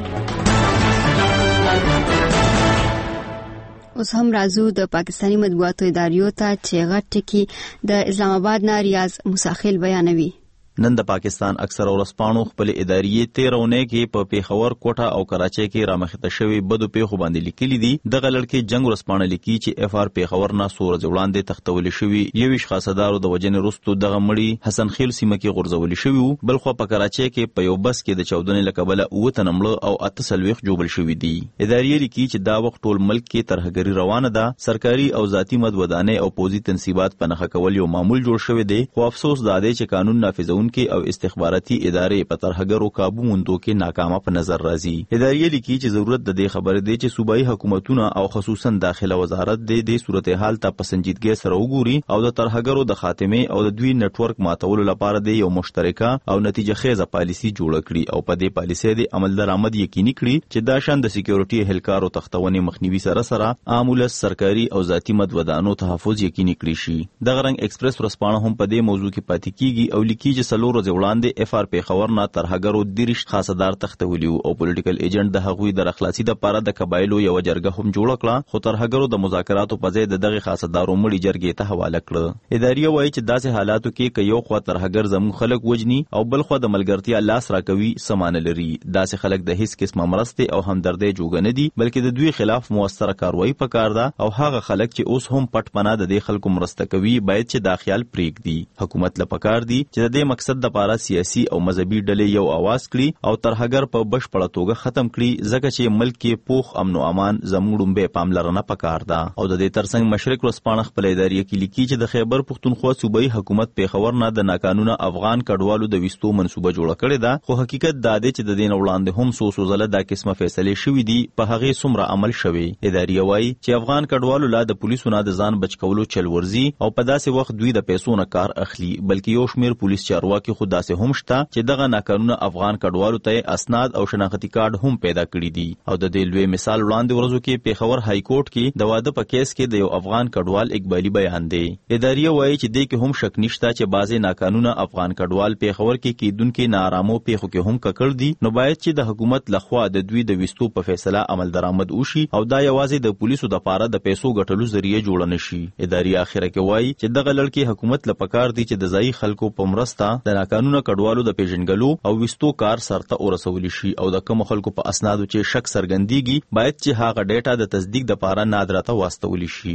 اوس هم راځو د پاکستاني مطبوعاتو ادارو ته چې غټ ټکی د اسلام آباد نه ریاض موساخیل بیانوي. نن د پاکستان اکثر ورځپاڼو خپل ادارې 13 کې په پیښور، کوټه او کراچۍ کې رامخته شوی بدو پیښو باندې لیکلي دي. دغه لړکې جنگ ورځپاڼه لیکي چې اف آر پیښور نه سور ځوړاندې تختول شوی یو شخصدارو د وجنې رستو دغه مړی حسن خیل سیمه کې غورځول شوی وو. بلخو په کراچۍ کې په یو بس کې د 14 لکبله 9 نمړه او 8 جوړل شوی دي. ادارې لیکي چې دا وخت ټول ملک کې ترهګری روانه ده. سرکاري او ذاتی مدودانه او پوزي تنصیبات په نخښه کول یو معمول جوړ شوی دی. خو افسوس دا دی چې قانون نافذون کې او استخباراتي ادارې په ترهګرو قابو موندو کې ناکامه په نظر راځي. ادارې لیکي چې ضرورت د دې خبرې دی چې صوبایي حکومتونه او خصوصا داخله وزارت د صورتحال ته په سنجیدګۍ سره وګوري او د ترهګرو د خاتمه او د دوی نتورک ماتولو لپاره د یو مشترکه او نتیجه خیزه پالیسي جوړ کړي او په دې پالیسي د عمل درآمد یقیني کړي چې دا شان د سکیورټي اهلکارو تختونې مخنیوي سره عامل سرکاري او ذاتی مدودانو تحفظ یقیني کړي شي. د غرنګ ایکسپریس ورځپاڼه هم په دې موضوع کې پاتې کیږي او لیکي چې سلور ځوړاندې اف آر پیښور نه ترهګرو دیرش خاصدار تختولیو او پولیټیکل ایجنټ د هغوی د اخلاصي د پاره د قبایلو یو جرګه هم جوړ کړه، خو ترهګرو د مذاکراتو په ځای د دغه خاصدارو مړي جرګې ته حواله کړه. ادارې وایي چې داسې حالاتو کې که یو خوا ترهګر زموږ خلک وجني او بل خوا د ملګرتیا لاس راکوي سمانه لري. داسې خلک د هیڅ قسمه مرستې او همدردۍ جوګه نه دي، بلکې د دوی خلاف موثره کاروایی پکار ده او هغه خلک چې اوس هم پټ پناه د دې خلکو مرسته کوي باید چې دا خیال پرېږدي. حکومت له پکار دي چې د دې مقصد د پاره سیاسي او مذهبي ډلې یو आवाज کړي او ترهګر په بشپړه توګه ختم کړي، ځکه چې ملک کې پوخ امن او امان زموږ ډومبه پاملرنه پکار ده. او د دې ترڅنګ مشرق ورځپاڼه خپل ادارې کې لیکي چې د خیبر پښتونخوا صوبایي حکومت پیښور نه د ناقانونه افغان کډوالو د وستو منسوبه جوړه کړې ده، خو حقیقت دا دی چې د دین وړاندې هم سو زله دا قسمه فیصله شوې دي په هغه څومره عمل شوی. ادارې وایي چې افغان کډوالو لا د پولیسو نه د ځان بچ کولو چل ورزي او په داسې وخت دوی د پیسو نه کار اخلي، بلکې یو شمیر پولیس چارواکي خو داسې هم شته چې دغه ناقانونه افغان کډوالو ته اسناد او شناختی کارت هم پیدا کړی دي. او د دې لوی مثال وړاندې ورځو کې پیښور های کورټ کې د واده په کیس کې د یو افغان کډوال اقبالي بیان دی. ادارې وایي چې دې کې هم شک نشته چې بعضې ناقانونه افغان کډوال پیښور کې کیدونکو نارامو پیښو کې هم ککړ دي، نو باید چې د حکومت لخوا د دوی د وستو په فیصله عمل درآمد وشي او دا یوازې د پولیسو د پاره د پیسو ګټلو ذریعہ جوړ نه شي. ادارې اخره کې وایي چې دغه لړکې حکومت لپاره دي چې د ځای خلکو په مرسته د ناقانونه کډوالو د پیژنګلو او وستو کار سرته ورسول شي او د کوم خلکو په اسنادو چې شک سرګندېږي باید چې هغه ډیټا د تصدیق د پاره نادره ته واستول شي.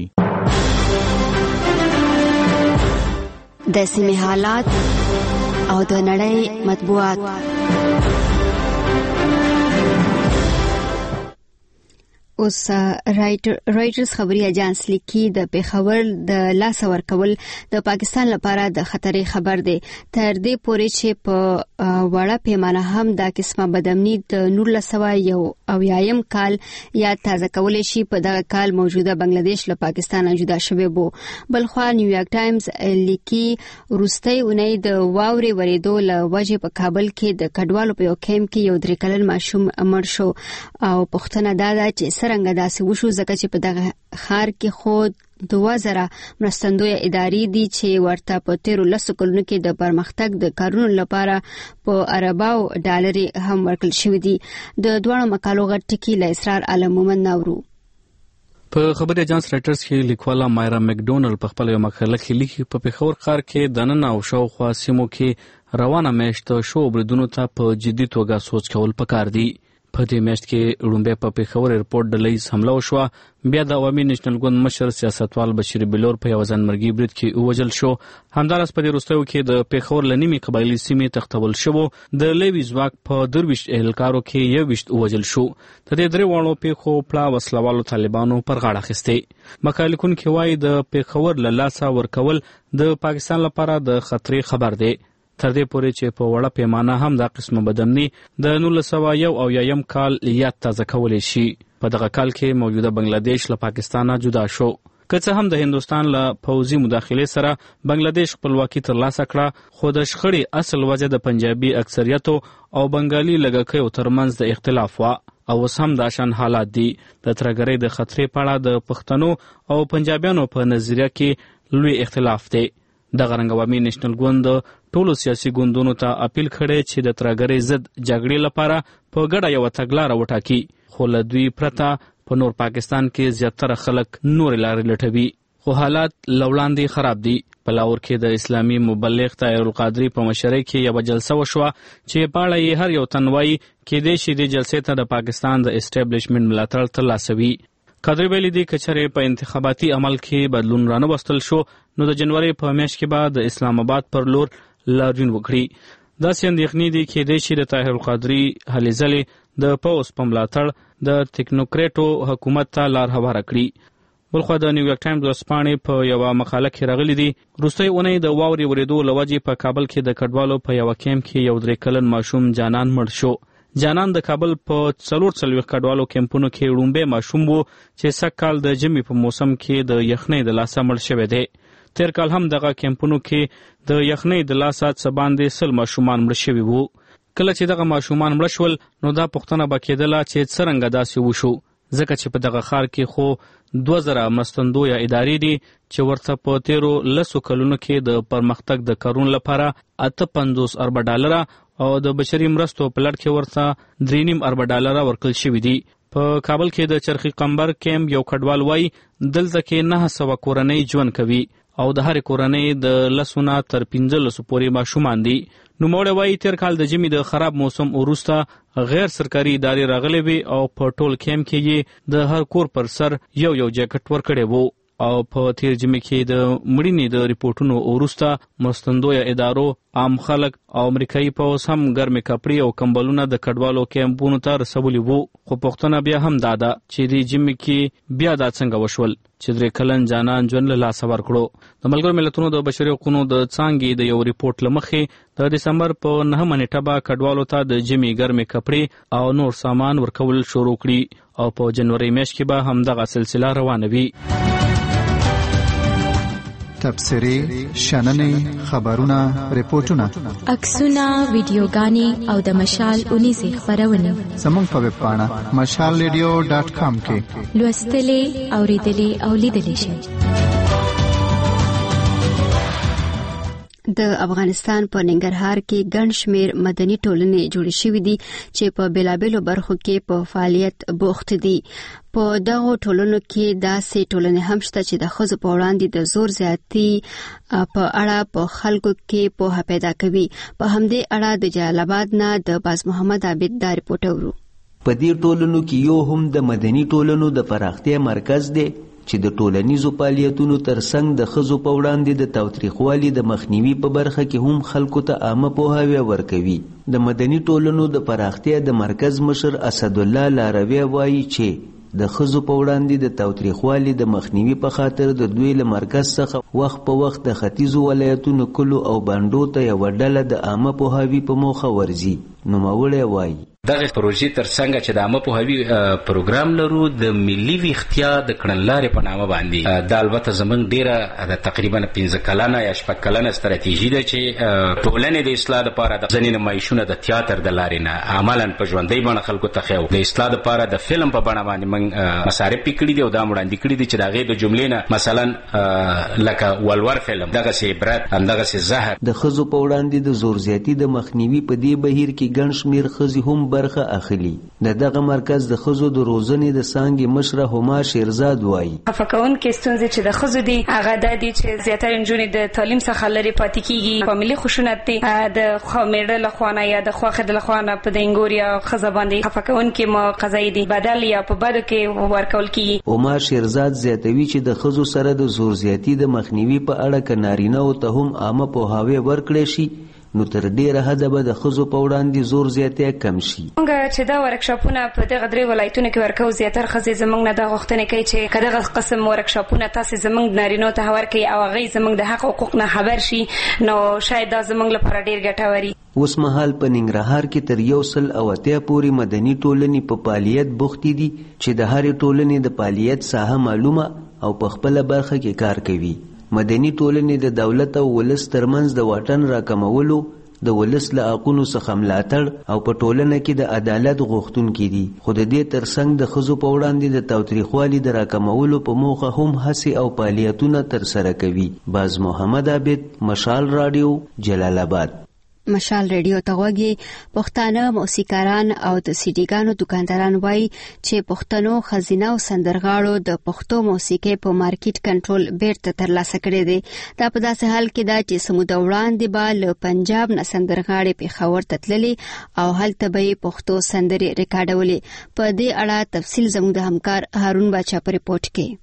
د سیمې حالات او د نړۍ مطبوعات. اوس رایټرز خبري اجانس لیکي د پیښور د لاس ورکول د پاکستان لپاره د خطرې خبر دی، تر دې پورې چې په وړه پیمانه هم دا قسمه بدامني د 1991 کال یا تازه کولای شي. په دغه کال موجوده بنگلاديش له پاکستان جدا شوی بو. بلخوا نیویارک ټایمز لیکي روستۍ اونۍ د واورې ورېدو له وجې په کابل کې د کډوالو په یو کیمپ کې یو 3 کلن ماشوم مړ شو او پوښتنه دا ده چې څنګه داسې وشو، ځکه چې په دغه ښار کې خو 2000 مرستندویه ادارې دي چې ورته په 13 کلونو کې د پرمختګ د کارونو لپاره په ارباو ډالر هم ورکړل شوی دي. د دوه مقالو غټ ټکی له اسرار عالم مومن ناورو. په خبري اجانس رایټرز کې لیکواله مایرا مکډونل په خپل یو مقاله کې لیکي په پیښور ښار کې د نن او شاوخوا سیمو کې روانه میاشت شو بریدونو ته په جدي توګه سوچ کول پکار دي. په دې میاشت کې لومړی په پیښور ایرپورټ ډلهییز حمله وشوه، بیا د عوامي نیشنل ګوند مشر سیاستوال بشیر بلور په یو ځانمرګي برید کې ووژل شو. همداراز په دې وروستیو کې د پیښور له نیمې قبایلي سیمې تښتول شوو د لوی ځواک په 23 اهلکارو کې 21 ووژل شو. د دې درې واړو پیښو پړه وسلوالو طالبانو پر غاړه اخیستې. مقاله لیکونکي وایي د پیښور له لاسه ورکول د پاکستان لپاره د خطرې خبر دی، تر دې پورې چې په وړه پیمانه هم دا قسمه بدامني د 1901 کال یاد تازه کولی شي. په دغه کال کې موجوده بنگلاديش له پاکستانه جدا شو. که څه هم د هندوستان له پوځي مداخلې سره بنگلاديش خپلواکي ترلاسه کړه، خو د شخړې اصل وجه د پنجابي اکثریتو او بنگالي لږکیو ترمنځ د اختلاف وه او اوس هم دا شان حالات دي. د ترهګرۍ د خطرې په اړه د پښتنو او پنجابیانو په نظریه کې لوی اختلاف دی. دغه رنګ عوامي نیشنل ګوند ټولو سیاسي ګوندونو ته اپیل کړی چې د ترهګرۍ ضد جګړې لپاره په ګډه یوه تګلاره وټاکي، خو له دوی پرته په نور پاکستان کې زیاتره خلک نورې لارې لټوي. خو حالات له وړاندې خراب دي. په لاهور کې د اسلامي مبلغ طاهر القادري په مشرۍ کې یوه جلسه وشوه چې په اړه یې هر یو تن وایي کېدای شي دې جلسې ته د پاکستان د اسټابلیشمنټ ملاتړ ترلاسه وي. قادري ویلي دي که چېرې په انتخاباتي عمل کې بدلون رانوستل شو نو د جنوري په میاشت کې به د اسلام آباد پر لور لاریون وکړي. داسې اندېښنې دي کېدای شي د طاهر القادري هلې ځلې د پوځ په ملاتړ د ټیکنوکریټو حکومت ته لار هواره کړي. بلخوا د نیویارک ټایمز ورځپاڼې په یوه مقاله کې راغلي دي وروستۍ اونۍ د واورې ورېدو له وجې په کابل کې د کډوالو په یوه کیمپ کې یو 3 کلن ماشوم جانان مړ شو. جانان د کابل په 44 کډوالو کیمپونو کې لومړی ماشوم و چې سږ کال د ژمي په موسم کې د یخنۍ د لاسه مړ شوی دی. تیر کال هم دغه کیمپونو کې د یخنۍ د لاسه څه باندې 100 ماشومان مړ شوي وو. کله چې دغه ماشومان مړه شول نو دا پوښتنه به کېدله چې څرنګه داسې وشو، ځکه چې په دغه ښار کې خو 2000 مرستندویه ادارې دي چې ورته په تیرو 10 کلونو کې د پرمختګ د کارونو لپاره 58 اربه ډالره او د بشري مرستو په لړ کې ورته 3.5 اربه ډالره ورکړل شوي دي. په کابل کې د چرخي قمبر کیمپ یو کډوال وایي دلته کې 900 کورنۍ ژوند کوي او د هرې کورنۍ د 10 تر 15 پورې ماشومان دي. نوموړی وایي تیر کال د ژمي د خراب موسم وروسته غیر سرکاري ادارې راغلي وي او په ټول کیمپ کې یې د هر کور پر سر یو جاکټ ورکړی وو او په تیر ژمي کې د مړینې د ریپورټونو وروسته مرستندویه ادارو، عام خلک او امریکایي پوځ هم ګرمې کپړې او کمبلونه د کډوالو کیمپونو ته رسولي وو. خو پوښتنه بیا هم دا ده چې دې ژمي کې بیا دا څنګه وشول چې 3 کلن جانان ژوند له لاسه ورکړو. د ملګرو ملتونو د بشري حقوقو د څانګې د یو ریپورټ له مخې د دسمبر په 9 نیټه به کډوالو ته د ژمي ګرمې کپړې او نور سامان ورکول شروع کړي او په جنوري میاشت کې به همدغه سلسله روانه وي. تبصرې، شننې، خبرونه، ریپورټونه، عکسونه، ویډیوګانې او د مشال اونیزې خپرونې زموږ په ویب پاڼه mashalradio.com کې لوستلې، اوریدلې او لیدلې شئ. د افغانستان په ننګرهار کې ګڼ شمېر مدني ټولنې جوړې شوې دي چې په بېلابېلو برخو کې په فعالیت بوخت دي. په دغو ټولنو کې داسې ټولنې هم شته چې د ښځو په وړاندې د زور زیاتي په اړه په خلکو کې پوهه پیدا کوي. په همدې اړه د جلال آباد نه د باز محمد عابد دا رپورټ اورو. په دې ټولنو کې یو هم د مدني ټولنو د پراختیا مرکز دی چې د ټولنیزو فعالیتونو ترڅنګ د ښځو په وړاندې د تاوتریخوالي د مخنیوي په برخه کې هم خلکو ته عامه پوهاوی ورکوي. د مدني ټولنو د پراختیا د مرکز مشر اسدالله لاروی وایي چې د ښځو په وړاندې د تاوتریخوالي د مخنیوي په خاطر د دوی له مرکز څخه وخت په وخت د ختیځو ولایتونو کلو او بانډو ته یوه ډله د عامه پوهاوي په موخه ورځي. نوموړی وایي دغه پروژې ترڅنګ چې د عامه پوهاوي پروګرام لرو د ملي ویښتیا د کړنلارې په نامه باندې دا البته زموږ ډیره د تقریبا 15 کلنه یا 6 کلنه ستراتیژي ده چې ټولنې د اصلاح لپاره د ځینې نمایشونه د تیاتر د لارې نه عملاً په ژوندۍ بڼه خلکو ته ښیو. د اصلاح لپاره د فلم په بڼه باندې موږ مصارف کړي دي او دا وړاندې کړي دي چې د هغې د جملې نه مثلا لکه ولور فلم، دغسې عبرت، همدغسې زهر. د ښځو په وړاندې د زور زیاتي د مخنیوي په دې بهیر کې ګڼ شمېر ښځې هم برخه اخلي. دغه مرکز د ښځو د روزنې د څانګې مشره هما شیرزاد وایي افکوونکې ستونزې چې د ښځو دي هغه دا دي چې زیاتره نجونې د تعلیم څخه لرې پاتې کیږي. فامیلي خشونت دی د خمیړه لخوانه یا د خواخد لخوانه په دنګور یا ښځه باندې افکوونکې ما قضایي دي بدل یا په بدو کې ورکول کیږي. هما شیرزاد زیاتوي چې د ښځو سره د زور زیاتی د مخنیوي په اړه که نارینه او ته هم عامه پوهاوی ورکړی شي نو تر ډیره حده به د ښځو په وړاندې زور زیاتی کم شي. موږ چې دا ورکشاپونه په دغه 3 ولایتونو کې ورکوو زیاتره ښځې زموږ نه دا غوښتنې کوي چې که دغه قسم ورکشاپونه تاسې زموږ نارینو ته ورکوي او هغوی زموږ د حق حقوق نه خبر شي نو شاید دا زموږ لپاره ډیر ګټور وي. اوس مهال په ننګرهار کې تر 180 پورې مدني ټولنې په فعالیت بوختې دي چې د هرې ټولنې د فعالیت ساحه معلومه او په خپله برخه کې کار کوي. مدني ټولنې د دولت او ولس ترمنځ د واټن راکمولو، د ولس له حقونو څخه ملاتړ او په ټولنه کې د عدالت غوښتونکي دي. خو د دې ترڅنګ د ښځو په وړاندې د تاوتریخوالي د راکمولو په موخه هم هڅې او فعالیتونه ترسره کوي. باز محمد عابد، مشال رادیو، جلال آباد. مشال ریډیو ته غوږی. پښتانه موسیقاران او د سیډیګانو دکانداران وایي چې پښتنو خزینه او سندرغاړو د پښتو موسیقي په مارکیټ کنټرول بیرته ترلاسه کړی دی. دا په داسې حال کې ده چې سموده وړاندې به له پنجاب نه سندرغاړي پېښور ته تللي او هلته به یې پښتو سندرې ریکارډولې. په دې اړه تفصیل زموږ د همکار هارون باچا په ریپورټ کې.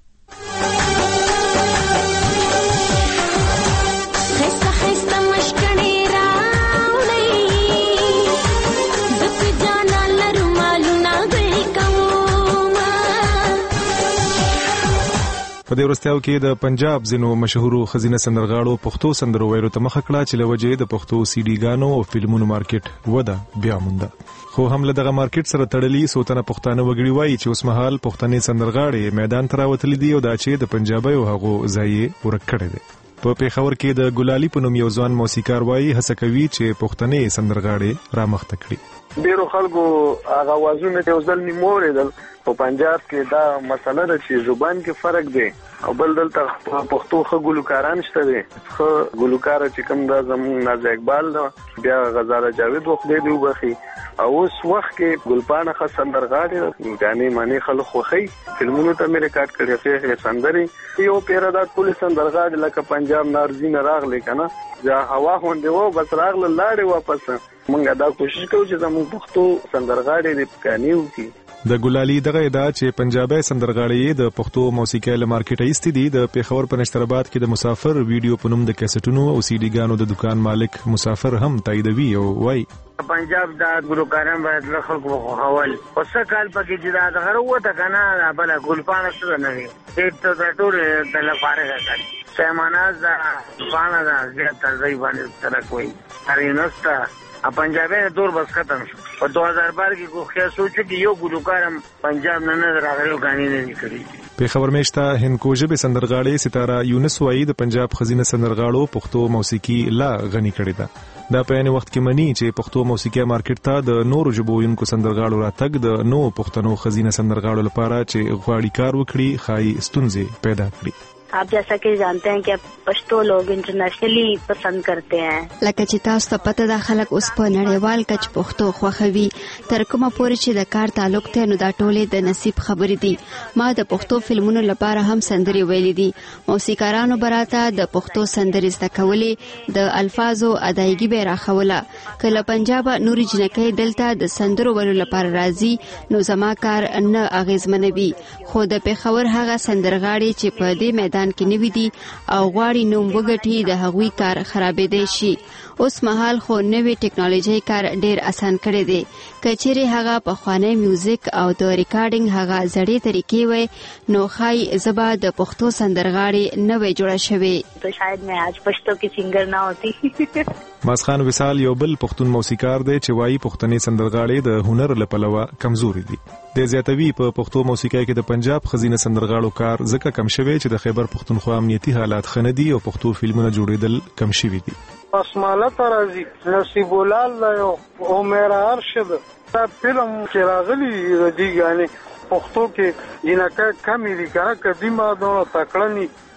په دې ورستیاو کې د پنجاب ځینو مشهورو خزینه سندرغاړو پښتو سندرو ویلو ته مخه کړه چې لوجې د پښتو سی ډي ګانو او فلمونو مارکیټ وده بیا مونده. خو هم له دغه مارکیټ سره تړلي سوتنه پښتانه وګړي وایي چې اوس مهال پښتني سندرغاړي میدان ته راوتلي دي او دا چې د پنجابي او هغو ځای ورک کړی دی. په پیښور کې د ګلالي په نوم یو ځوان موسیقار وایي هڅه کوي چې پښتني سندرغاړي رامخته کړي. ډیرو خلکو هغه وازونه یو ځل نیموریدل. په پنجاب کې دا مسله ده چې زبان کې فرق دی او بل دلته پښتو ښه ګلوکاران شته دي. ښه ګلوکار چې کوم دا زموږ ناز اقبال ده، بیا غزاله جاوید وخت دی وبخي او اوس وخت کې ګلپانه ښه سندرغاړي غانې معنی خلک خوخي فلمونو ته مې ریکارډ کړی ښه سندري یو پیرادات پولیس سندرغاړي لکه پنجاب نارزین راغلی کنه یا هوا هوندې وو بس راغله لاړې واپس. موږ دا کوشش کوو چې زموږ پښتو سندرغاړي دې کانیو کی. د ګلالي دغه ادعا چې پنجابي سندرغاړي د پښتو موسیقي له مارکیټ ایستې دي. د پیښور په نشترآباد کې د مسافر ویډیو په نوم د کیسټونو او سی ډي ګانو د دکان مالک مسافر هم تاییدوي او وایي پنجاب دا ګلوکاران باید له خلکو خوښول. اوسه کال پکې چې دا دغه وته کنه بل ګلپانه څه نه وي دې ټول د لپاره راځي سیماناز دا پانه دا زیات ځای باندې سره کوي ارینستا پنجابی دور بس ختم شو. په 2012 کې کوخه سوچو کې یو ګلوکارم پنجاب نه راغلو غانې نه کړی. پیښور میشته هندکو ژبه سندرغاړي ستاره یونس وایي د پنجاب خزینه سندرغاړو پښتو موسیقي لا غني کړی ده. دا په یوه وخت کې مني چې پښتو موسیقي مارکیټ ته د نورو ژبو ویونکو سندرغاړو راتګ د نو پښتنو خزینه سندرغاړو لپاره چې غواړي کار وکړي خای ستونزې پیدا کړي. आप जैसा कि जानते हैं कि पश्तो लोग इंटरनेशनली पसंद करते हैं. لکه چې تاسو ته پته ده خلک اوس په نړیوال کچ پښتو خوښوي. تر کومه پورې چې د کار تعلق ته نو دا ټولې د نصیب خبرې دي. ما د پښتو فلمونو لپاره هم سندري ویلې دي. موسیقارانو براته د پښتو سندري زده کولې د الفاظو ادایګي به راخوله. کله پنجاب نوري جنکې دلته د سندرو ولو لپاره راځي نو زما کار نه اغیزمنوي. خو د پیښور هغه سندرغاړي چې په دې میدان کې نوي دي او غواړي نوم وګټي د هغوی کار خرابېدای شي. اوس مهال خو نوې ټیکنالوژي کار ډیر اسان کړی دی. کچېرې هغه پخوانی میوزیک او د ریکارډینګ هغه زړې طریقې وای نو خای زبا د پښتو سندرغاړي نوې جوړه شوی. تو شاید میں آج پښتو کی سنگر نہ ہوتی. ماسخان وصال یو بل پښتون موسیقار دی چې وایي پښتني سندرغاړي د هنر لپاره کمزوري دي. د زیاتوي په پښتو موسیقي کې د پنجاب خزینه سندرغاړو کار ځکه کم شوی چې د خیبر پښتونخوا امنیتي حالات ښه دي او پښتو فلمونه جوړېدل کم شوي دي. اسماله ترازی نصیب الله یو عمر ارشد دا فلم چې راغلی دی غانې پښتو کې جنکه کمی دي کنه قدیمه دونه تکړنی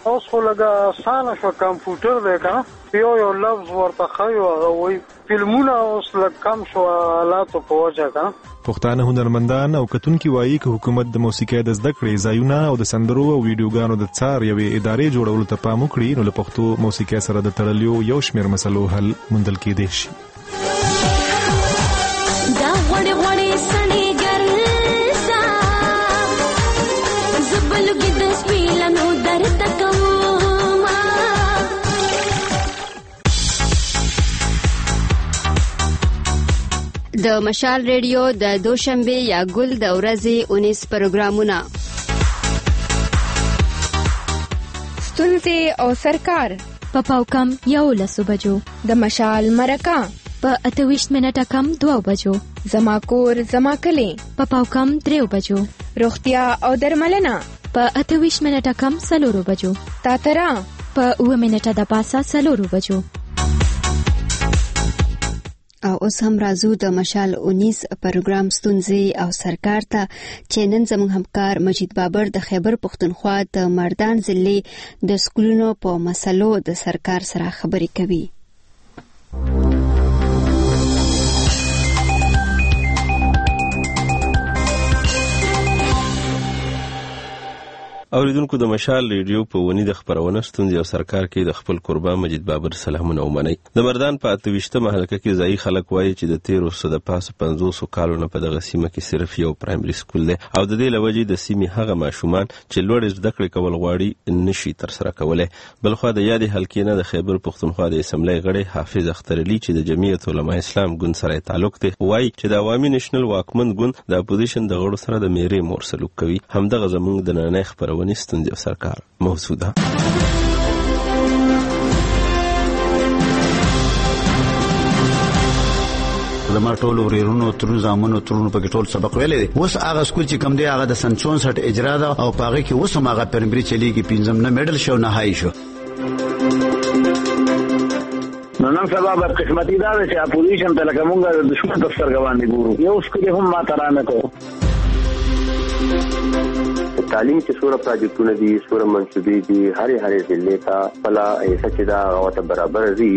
اوس خو لږه اسانه شو کمپیوټر دی کنه یو لفظ ورته ښایي هغه وایي فلمونه اوس لږ کم شو حالاتو په وجه کنه. پښتانه هنرمندان او کتونکي وایي چې حکومت د موسیقۍ د زده کړې ځایونه او د سندرو او ویډیوګانو د څار یوې ادارې جوړولو ته پام وکړي نو له پښتو موسیقۍ سره د تړلیو یو شمېر مسلو حل موندل کېدای شي. د مشال ریډیو د دوشنبه یا ګل د ورځې 19 پروګرامونه ستونزې او سرکار په پاوکم 11 بجو، د مشال مرکه په 28 منټه کم 2 بجو، زما کور زما کلی په پاوکم 3 بجو، روغتیا او درملنه په 28 منټه کم 4 بجو، تاترا په 9 منټه د پاسه 4 بجو. او اوس هم راځو د مشال 19 پروګرام ستونزې او سرکار ته چې نن زموږ همکار مجید بابر د خیبر پښتونخوا د مردان ضلع د سکولونو په مسلو د سرکار سره خبرې کوي. اوریدونکو د مشال ریډیو په ونی د خبرونه ستونزې او سرکار کې د خپل قربا مجید بابر سلامونه ومني. د مردان په 28مه حلقه کې ځای خلک وایي چې د 1300 د پاسه 500 کالونو په دغه سیمه کې صرف یو پرایمري سکول دی او د دې لوجې د سیمې هغه ماشومان چې لوړ زده کړې کول غواړي نشي تر سره کولای. بلخو د یادې حلقې نه د خیبر پښتونخوا د اسمبلی غړي حافظ اخترعلی چې د جمعیت علماء اسلام ګوند سره تعلق دی وایي چې د عوامي نېشنل واکمن ګوند د اپوزیشن د غړو سره د میرې مور سلوک کوي. همدغه زموږ د نننۍ خبرونه ستونزې او سرکار موضوع ده. زما ټول وريرونو ترونو زامنو ترونو په ټول سبق ویلې دي. اوس هغه سکول چې کم دی هغه د 64 اجرا ده او پاغه کې اوس هغه پرمبري چلیږي 15 نه میډل شو نه هاي شو. نن سبا به قسمتي دا چې اپوزیشن ته لکه مونږ د دشمن دفتر غوان دي ګورو یو سکول هم ما ترانه کو. تعلیم چې سوره پروجیکټونه دي سوره منصوبې دي هر ضلع ته پلا ایسا چې دا غوته برابر دي.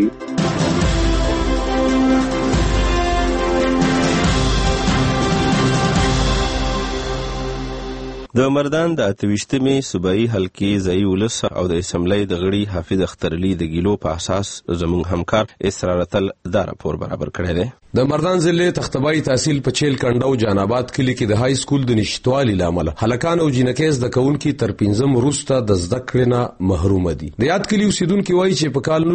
د مردان د 28مې صوبایي حلقې ځای ولس او د اسمبلی د غړي حافظ اخترعلی د ګیلو په اساس زموږ همکار اسرارتل دا راپور برابر کړی دی. د مردان ضلع تختبای تحصیل په چیل کنډو جاناباد کلی کې د های سکول د نشټوالي لامل هلکان او جنکیز د کونکي تر 15 وروسته د زده کړې نه محروم دي. د یاد کلی اوسیدونکو وایي چې په کال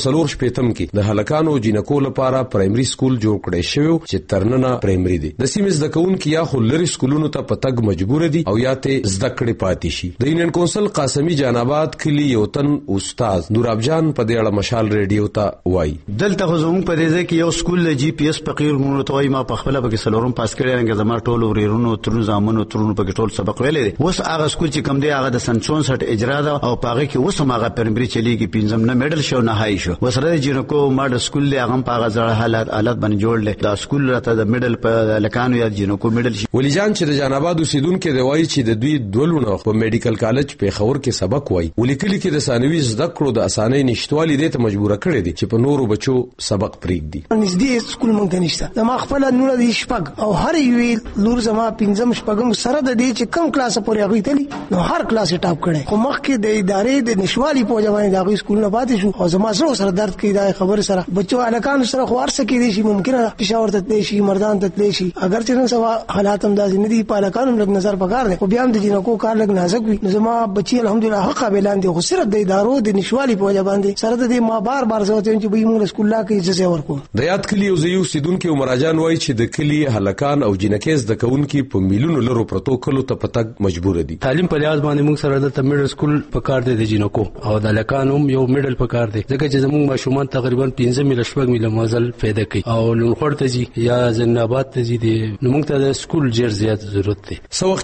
1940 کې د هلکان او جنکو لپاره پرایمري سکول جوړ کړی شوی چې ترننه پرایمري دي. د سیمې زده کونکي یا خو لري سکولونو ته په تګ مجبور دي او یا ته زده کړې پاتې شي. د یونین کونسل قاسمی جاناباد کلی یو تن استاد نور افجان په دې اړه مشال ریډیو ته وایي دلته زموږ په دې کې یو سکول د جی پی ایس فقیر مونږ ته وایي ما په خپل به سلورم پاس کړی رنګ زما ټول وريرونو ترونو زامنو ترونو په ټول سبق ویلې دي. اوس هغه سکول چې کم دی هغه د 64 اجرا ده او پاغه کې اوس هغه پرمبري چلیږي 15 نه میډل شو نه هاي شو. وسره جنکو ماډل سکول دی هغه پاغه ځړ حالات باندې جوړل دا سکول راته د میډل په لکانو یا جنکو میډل شي. ولی جان چې د جاناباد اوسیدونکو دی وایي چې د دوی دولونه په میډیکل کالج په خور کې سبق وایي ولیکلي کې د ثانوي زده کړو د اسانۍ نشټوالي د ته مجبور کړي دي چې په نورو بچو سبق پریږدي. نږدې سکول مونږ ته نشته د ما خپل نور د شپږ او هر یو لور زما 15 شپږم سره د دې چې کم کلاس پورې هغه تلی نو هر کلاس ټاپ کړي خو مخکې د ادارې د نشوالي په ځواني د سکول نه پاتې شو او زما سره درد کې دا خبر سره بچو الکان سره خو ارسه کې دي شي ممکنه پېښور ته تلی شي مردان ته تلی شي اگر چې نن سبا حالات هم داسې نه دي په الکان لږ نظر پکار دي خو بیا هم د جنکو کار لږ نازک وي نو زما بچي الحمدلله حق قابلان دي خو صرف د ادارو د نشوالي په وجه باندې سره د ما بار زوته چې به موږ سکول لا کې اجازه ورکو. د یاد کلی او زیو سیدونکو مراجعان وایي چې د کلی هلکان او جنکیز د کونکي په میلیونو لرو پروتوکول ته پتاګ مجبور دي. تعلیم په لحاظ باندې موږ سره د میډل سکول په کار دی د جنکو او د هلکان هم یو میډل په کار دی ځکه چې زموږ ماشومان تقریبا 15 میله شپږ میله مازل پیدا کوي او لونخور ته ځي یا زناباد ته ځي نو موږ ته د سکول ډیر زیات ضرورت دی. سو وخت چې مو د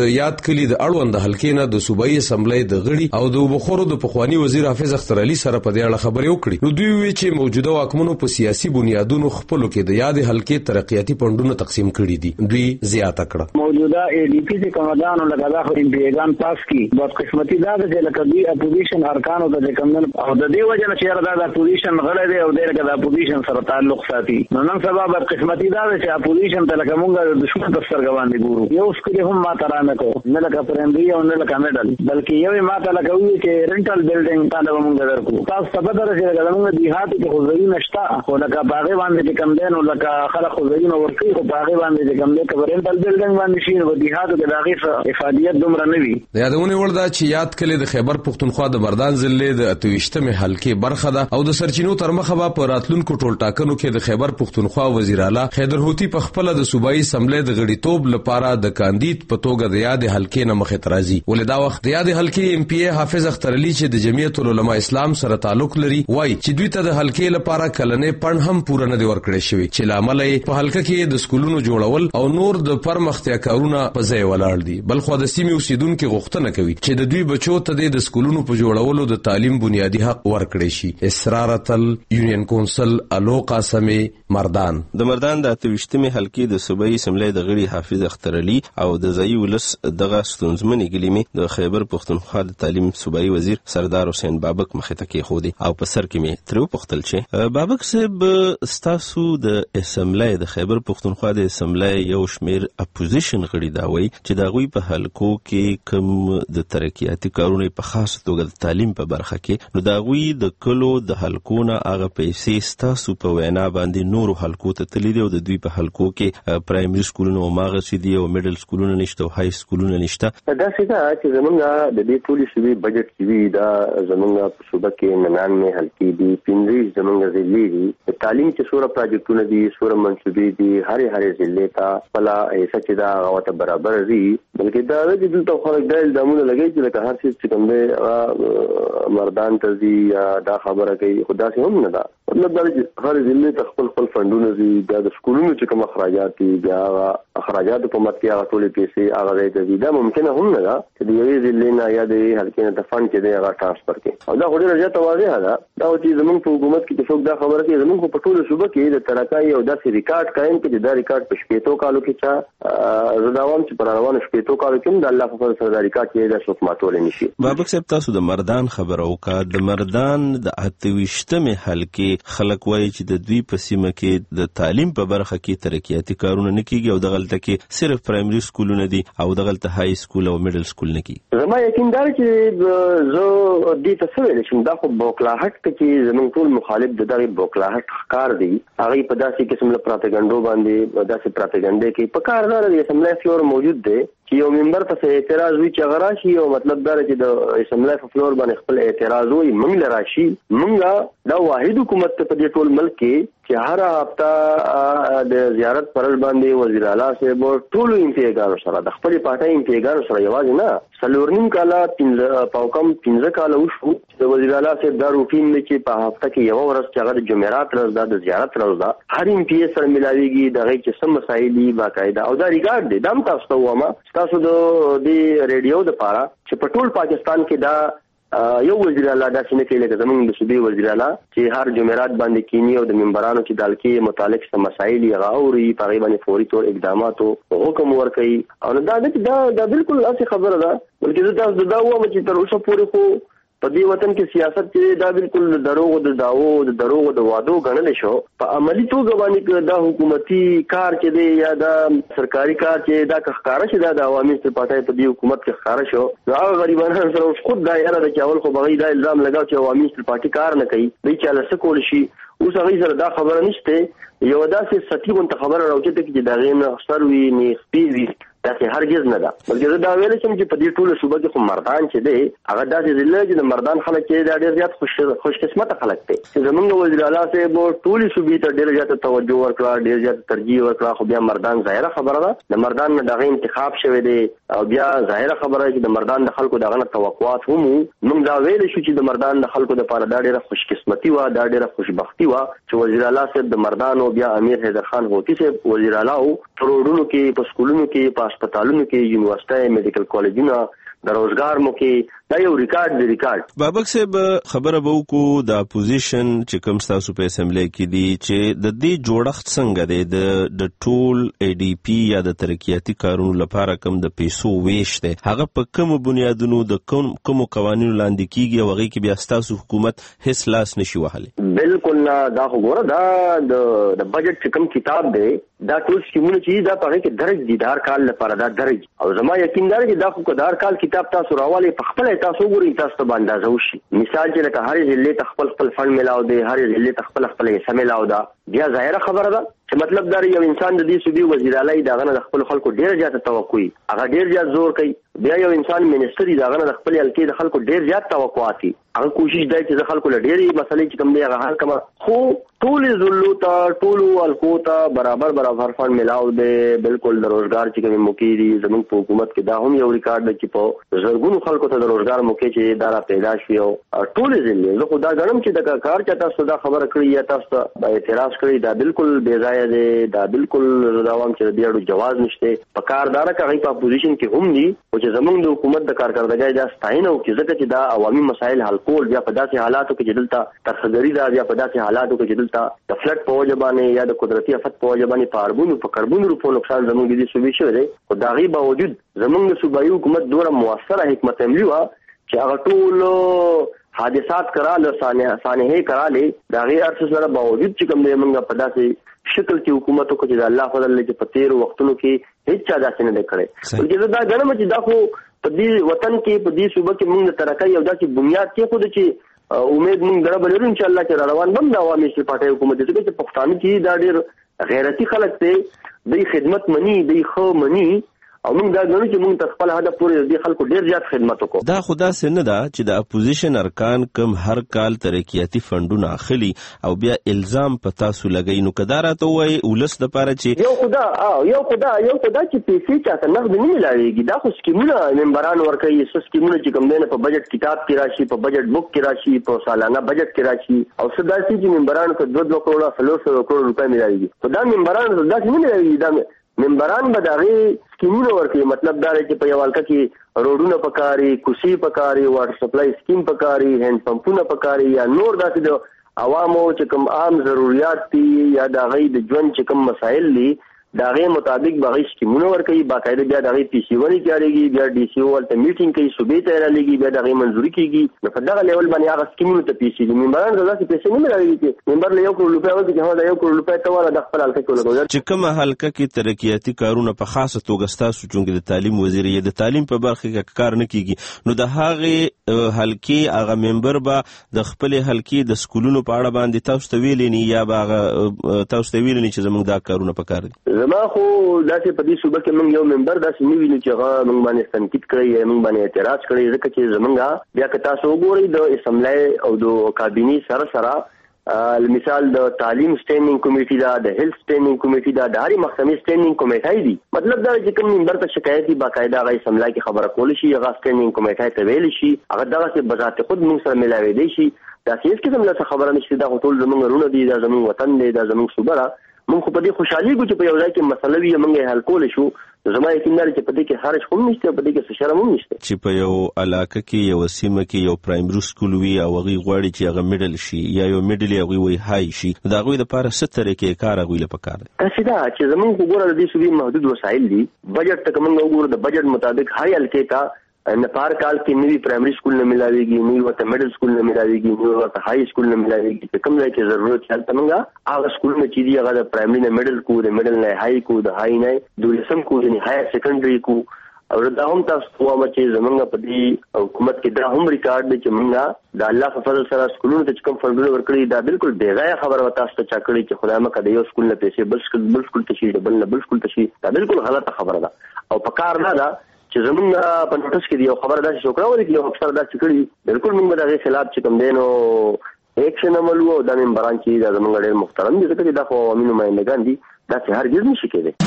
د یاد کلی د اړوند حلقې نه د صوبایي اسمبلی د غړي او د بخورو د پخوانی وزیر حافظ اختر علي سره په دې اړه خبرې وکړي. نو دوی وی چې موجوده واکمنو په سیاسي بنیادونو خپلو کې د یاد حلقې ترقیاتي فندونه تقسیم کړي دي. دوی زیاته کړه موجوده ADP چې کومدانو لګا خو امپیګان پاس کی بد قسمتي دا چې لکه دوی اپوزیشن ارکانو د کمنل او د دې وجه نه چې دا د اپوزیشن غړي دی او د اپوزیشن سره تعلق ساتي. نو نن سبا بد قسمتي دا چې اپوزیشن ته لکه مونږ د دشمن په سترګ باندې ګورو. یو سکه هم ما ترانه کو نه لکه پرندي او نه لکه میډل بلکې یو ما ته لکه وی چې رنټل بلډینګ ته مونږ درکو. تاسو ته پته ده چې موږ دیهات کې خوځوي نشتا خو لکه باغې باندې کم دین او لکه خلک خوځوي نو ورکی خو باغې باندې کم دین که رنټل بلډینګ باندې شي نو دیهاتو کې داغه افادیت دومره نه وي. یادونه ورده چې یاد کلی د خیبر پختونخوا د مردان ضلع د 28مه حلقې برخه ده او د سرچینو تر مخه به په راتلونکو ټول ټاکنو کې د خیبر پختونخوا وزیر اعلی حیدر هوتی په خپل د صوبایي اسمبلی د غړیتوب لپاره د کاندید په توګه د یاد حلقې نه مخې ته راځي. ولې دا وخت د یاد حلقې MPA حافظ اختر علي چې د جمعیت العلماء اسلام سره تعلق لري وایي چې دوی ته د حلقې لپاره کلنې پړ هم پوره نه دی ورکړی شوی چې لامل یې په حلقه کې د سکولونو جوړول او نور د پرمختیا کارونه په ځای ولاړ دي. بل خو د سیمې اوسیدونکو غوښتنه کوي چې د دوی بچو ته د سکولونو په جوړولو د تعلیم بنیادی حق ورکړي شي. اسرارتل یونین کونسل الو قاسمی مردان د مردان د 28مه حلقې د صوبایي اسمبلی د غړي حافظ اختر علي او د ځایي ولس دغه ستونزمنې ګلیمې د خیبر پختونخوا د تعلیم صوبایي وزیر سردار حسین بابک مخې ته کېښودې او په سر کې مې ترې وپوښتل چې بابک صاحب ستاسو د اسمبلی د خیبر پختونخوا د اسمبلی یو شمیر اپوزیشن غړي دا وایي چې د هغوی په حلقو کې کوم د ترقیاتي کارونه په خاص توګه د تعلیم په برخه کې نو د هغوی د کلو د حلقو نه هغه پیسې ستاسو په وینا باندې نورو حلقو ته تللی دي او د دوی په حلقو کې پرایمري سکولونه هماغسې دي او میډل سکولونه نشته او های سکولونه نشته. داسې ده چې زمونږ د دې ټولې صوبې بجټ چې وي دا زمونږ په صوبه کې 99 حلقې دي 15 زمونږ ضلعې دي. تعلیم چې څومره پروجیکټونه دي څومره منصوبې دي هرې ضلع ته خپله حصه چې دا هغه ورته برابر دي بلکې دا چې دلته خلک دا الزامونه لګوي چې لکه هر څه چې کوم دی مردان ته ځي یا دا خبره کوي خو داسې هم نه ده. مطلب دا چې هر ضلع ته خپل فنډونه دي بیا د سکولونو چې کوم اخراجات دي بیا هغه اخراجاتو په مت کې هغه ټولې پیسې هغه ځای ته ځي. دا ممکنه هم نه ده چې د یوې ضلع نه یا د یوې حلقې نه د فنډ چې دی هغه ټرانسفر کړي او دا خو ډېره زیاته واضحه ده. دا چې زموږ په حکومت کې چې څوک دا خبره کوي زموږ خو په ټوله صوبه کې د ترقۍ یو داسې ریکارډ قایم کړي چې دا ریکارډ په شپېتو کالو کې چا زه دا وایم چې په روانو شپېتو کالو کې هم د الله په فضل سره دا ریکارډ چې دا څوک ماتولی نه شي. بابک صاحب تاسو د مردان خبره وکړه. د مردان د 28مه حلقې خلک وایي چې د دوی په سیمه کې د تعلیم په برخه کې ترقیاتي کارونه نه کیږي او دغلته کې صرف پرایمري سکولونه دي او دغلته های سکول او میډل سکول نه کیږي. زما یقین دا چې زه دې ته څه ویلی شم دا خو بوکلاهټ ته چې زموږ ټول مخالف د دغې بوکلاهټ ښکار دی هغوی په داسې قسم له پراپګنډو باندې داسې پراپګنډې کوي. په کار دا د اسمبلی فلور موجود دی چې یو ممبر ته اعتراض وي چې هغه راشي او مطلب دا چې د اسمبلی په فلور باندې خپل اعتراض وي موږ له راشي موږ دا واحد حکومت ته په دې ټول ملک کې چې هر هفته د زیارت پرل باندې وزیر اعلی صاحب ټولو امپیګانو سره د خپل پارټۍ امپیګانو سره یوازې نه څلورنیم کاله پاوکم 15 کاله وشو چې د وزیر اعلی صاحب دا روټین دی چې په هفته کې یو ورځ چې هغه د جمعرات ورځ ده د زیارت ورځ ده هر امپی سره ملاویږي دغه چې سم مسایل دي باقاعده او دا ریکارډ دی دا هم تاسو ته وایم تاسو د ریډیو د پاره چې په ټول پاکستان کې دا یو وزیر اعلی دا څنګه کوي لکه زمونږ د صوبې وزیر اعلی چې هر جمعرات باندې کینی او د ممبرانو چې د حلقې متعلق څه مسایل یې غاوري په هغې باندې فوري طور اقداماتو حکم ورکوي او دا بالکل داسې خبره ده بلکې زه تاسو دا وایم چې تر اوسه پورې خو په دې وطن کې سیاست چې دا بالکل د دروغو د دعوو د دروغو د وعدو ګڼلی شو په عملي توګه باندې دا حکومتي کار چې دی یا دا سرکاري کار چې دا ښکاره شي دا د عوامي پارټۍ په دې حکومت کې ښکاره شو نو هغه غریبانو سره اوس خود دا یاره ده چې اول خو به هغوی دا الزام لګاو چې عوامي پارټي کار نه کوي دوی چې هله څه کولی شي اوس هغوی سره دا خبره نشته یو داسې سطحي غونته خبره راوچته کړي چې د هغې نه سر وي نه سپي وي داسې هرګز نه ده بلکې زه دا ویلی شم چې په دې ټوله صوبه کې خو مردان چې دی هغه داسې ضلع چې د مردان خلک چې دا ډېر زیات خوشقسمته خلک دی چې زموږ وزیر اعلی صاحب ټولې صوبې ته ډېره زیاته توجه ورکړه ډېر زیاته ترجیح ورکړه خو بیا مردان ظاهره خبره ده د مردان نه د هغې انتخاب شوی دی او بیا ظاهره خبره ده چې د مردان د خلکو د هغه نه توقعات هم موږ دا ویلی شو چې د مردان د خلکو دپاره دا ډېره خوشقسمتي وه دا ډېره خوشبختي وه چې وزیر اعلی صاحب د مردان او بیا امیر حیدر خان هوتي صاحب وزیر اعلی و په روډونو کې په سکولونو کې په هسپتالونو کې یونیورسيټي میډیکل کالجونه د روزګار مو کې دا یو ریکارډ بابک صاحب خبره به وکړو د اپوزیشن چې کوم تاسو په اسمبلی کې دي چې د دې جوړښت څنګه دی د ټول ADP یا د ترقیاتي کارونو لپاره کوم د پیسو ویش دی هغه په کوم بنیادونو د کوم قوانینو لاندې کیږي او هغه کې بیا تاسو حکومت هیڅ لاس نشي وهلی بالکل نه دا وګوره دا د بجټ چې کوم کتاب دی دا ټول سکیمونه چې دا په کې درج دي دار کال لپاره دا درج او زما یقین دی چې دا خو دار کال کتاب تاسو راوالي په خپل تاسو ګورئ تاسو ته اندازه وشي مثال چې لکه هر ضلع ته خپل فند ملاو دی هر ضلع ته خپل حصہ ملاو دا بیا ظاهره خبره ده چې مطلب دا یو انسان د دې صوبې وزیر اعلی دا غنه د خپل خلکو ډیر زیات توقع هغه ډیر زیات زور کوي بیا یو انسان منسٹر دا غنه د خپل حلقې د خلکو ډیر زیات توقعات هغه کوشش دی چې د خلکو له ډیرې مسلې چې کوم دی هغه حل کما خو ټول ضلعو ته ټول حلقو ته برابر فند ملاو دی بالکل د روزګار چې کوم موقع دي زموږ په حکومت کې دا هم یو ریکارډ دی چې په زرګونو خلکو ته د روزګار موقع چې دا پیدا شي او ټول ضلع زه خدا غنم چې د کار چې تاسو دا خبره کړی یا تاسو ته اعتراض کړی دا بالکل بے ځای دی دا بالکل روان چې د اړو جواز نشته په کاردار کې په اپوزیشن کې هم دي او چې زمونږ د حکومت د کارکردګۍ دا ستاینه او چې ځکه چې دا عوامي مسایل حل کول بیا په داسې حالاتو کې چې دلته ترخدري دا بیا په داسې حالاتو کې چې دلته د فلټ په وجه باندې یا د قدرتي آفت په وجه باندې په اربونو په کربونو روپو نقصان زمونږ د صوبې شوی دی او دا غي باوجود زمونږ د صوبایي حکومت دوره موثره حکمت عملی وا چې هغه ټول حادثات کراله سانحه کراله دا غي ارڅ سره باوجود چې کوم دی موږ په داسې شکل کې حکومت کو چې الله فضل له په 13 وختونو کې هیڅ چا داسې نه کړي ولکه دا غنم چې دا خو په دې وطن کې په دې صوبه کې موږ ترقی او داسې بنیاد کې خو د چې امید موږ دربلرو ان شاء الله چې روان بم د عوامي پارټي حکومت دې چې پښتانه کې دا ډېر غیرتی خلک ته د خدمت منی د خو منی او موږ دا غواړو چې موږ خپل هدف پورې د خلکو ډیر زیات خدمت وکړو دا خدا سن ده چې د اپوزیشن ارکان کم هر کال ترقیاتي فندونه اخلي او بیا الزام پتا سو لګی نو کدارا ته وای ولس د پاره چې یو خدا چې پیسې چاته نقد نه ملایږي دا خو سکیمونه ممبران ورکوي سکیمونه چې کوم نه په بجټ کتاب کې راشي په بجټ بوک کې راشي په سالانه بجټ کې راشي او سداسي چې ممبران کو 2 کروڑ 300 کروڑ روپے ملایږي خدا ممبران سداسي نه ملایږي دا ممبران به دغه سکیمونه ورکوي مطلب دا چې په یو حلقه کې روډونه پکاري کوسي پکاري واټر سپلای سکیم پکاري هند پمپونه پکاري یا نور داسې د عوامو چې کوم عام ضرورت دي یا د غي د ژوند چې کوم مسایل دي دغه مطابق به سکیمونه ورکوي باقاعده بیا دغه PC ونی کیږي بیا DCO ولته میټینګ کوي صوبې ته رالیږي بیا دغه منځوري کیږي په دغه لیول باندې هغه سکیمونه ته PC دي ممبران دغه پیسې نه ملایږي چې ممبر له 1 کروڑ روپیا ورته هغه د 1 کروڑ روپیا ته ولا د خپل حلقه کې ولګول چې کومه حلقه کې ترقیاتي کارونه په خاصه توګه تاسو چونګې د تعلیم وزیر یې د تعلیم په برخه کې کار نه کیږي نو د هغه حلقې هغه ممبر به د خپل حلقې د سکولونو په اړه باندې تاسو ته ویلې نه یا به تاسو ته ویلې چې زموږ دا کارونه پکار دي زما خو داسې په دې صوبه کې موږ یو ممبر داسې نه ویلو چې هغه موږ باندې تنقید کړی یا موږ باندې اعتراض کړی ځکه چې زمونږ بیا که تاسو وګورئ د اسمبلی او د کابینې سره مثال د تعلیم سټینډینګ کمیټې دا د هیلث سټینډینګ کمیټې دا د هرې محکمې سټینډینګ کمیټې دي مطلب دا چې کوم ممبر ته شکایت دي باقاعده هغه اسمبلی کې خبره کول شي هغه سټینډینګ کمیټې ته ویل شي هغه دغه بذات خود موږ سره ملاوي دی شي دا هیڅ قسم له خبره نشته دا ټول زمونږ رونه دي دا زمونږ وطن دی دا زمونږ صوبه مونږ په دې خوشحالي کو چې په یو ځای کې مسله وي مونږه حل کول شو زما یقین لري چې په دې کې خارج هم نشته په دې کې شرم هم نشته چې په یو علاقه کې یو سیمه کې یو پرایمري سکول وي او هغه غواړي چې هغه میډل شي یا یو میډل هغه وي هاي شي دا غوي د لپاره ستره کې کار غوي لپاره کار تاسو دا چې زمونږ وګوره د دې صوبې محدود وسایل دي بجټ ته کومه وګوره د بجټ مطابق هاي الکې کا نه پار کال کې نوی پرایمري سکول نه ملاويږي نوی ورته میډل سکول نه ملاويږي نوی ورته هاي سکول نه ملاويږي چې کوم ځای کې ضرورت چلته موږ هغه سکول نه چې دی هغه د پرایمري نه میډل کو د میډل نه هاي کو د هاي نه دولسم کو د هایر سیکنډري کو او دا هم تاسو کومه چې زمونږ په دې حکومت کې دا هم ریکارډ دی چې موږ د الله په فضل سره سکولونو ته کوم فندونه ورکړي دا بالکل بے ځای خبره وتا ست چا کړی چې خدای مکه د یو سکول نه پیسې بل سکول ته شي بل سکول ته شي دا بالکل غلطه خبره ده او په کار نه ده چې زمونږ په نوټس کې دی یو خبره ده چې شکر ولې یو افسر دا چې کړی بالکل موږ دغه خلاف چې کوم دینو اکشن عمل وو د ممبران چې دا زمونږ ډېر محترم دي ځکه چې دا خو عوامي نمائندګان دي دا چې هرګز نشي کېدی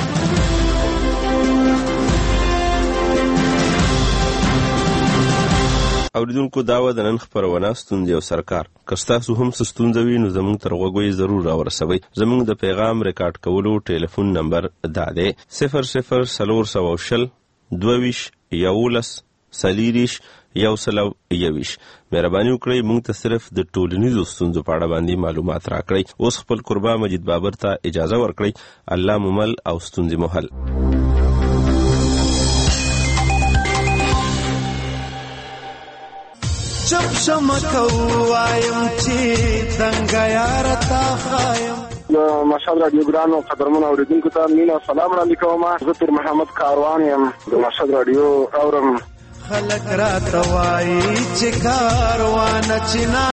اوریدونکو دا و د نن خبرونه ستوندې او سرکار کستاسو هم ستونزوي نو زموږ تر غوږی ضرور راورسوي. زموږ د پیغام ریکارډ کولو ټلیفون نمبر دا دی 0040 22 11 40 121. مهرباني وکړئ موږ ته صرف د ټولنیزو ستونزو په اړه باندې معلومات راکړئ. اوس خپل قربا مجید بابر ته اجازه ورکړئ. الله ممل او ستونزې محل. چپ شمکو وایم چې څنګه یار تا خایم. مشهد رادیو ګرانو قدرمن اوریدونکو ته مینا سلام وړاندې کوم. زه پیر محمد کاروان یم د مشهد رادیو اورم. خلک راته وایي چې کاروان چې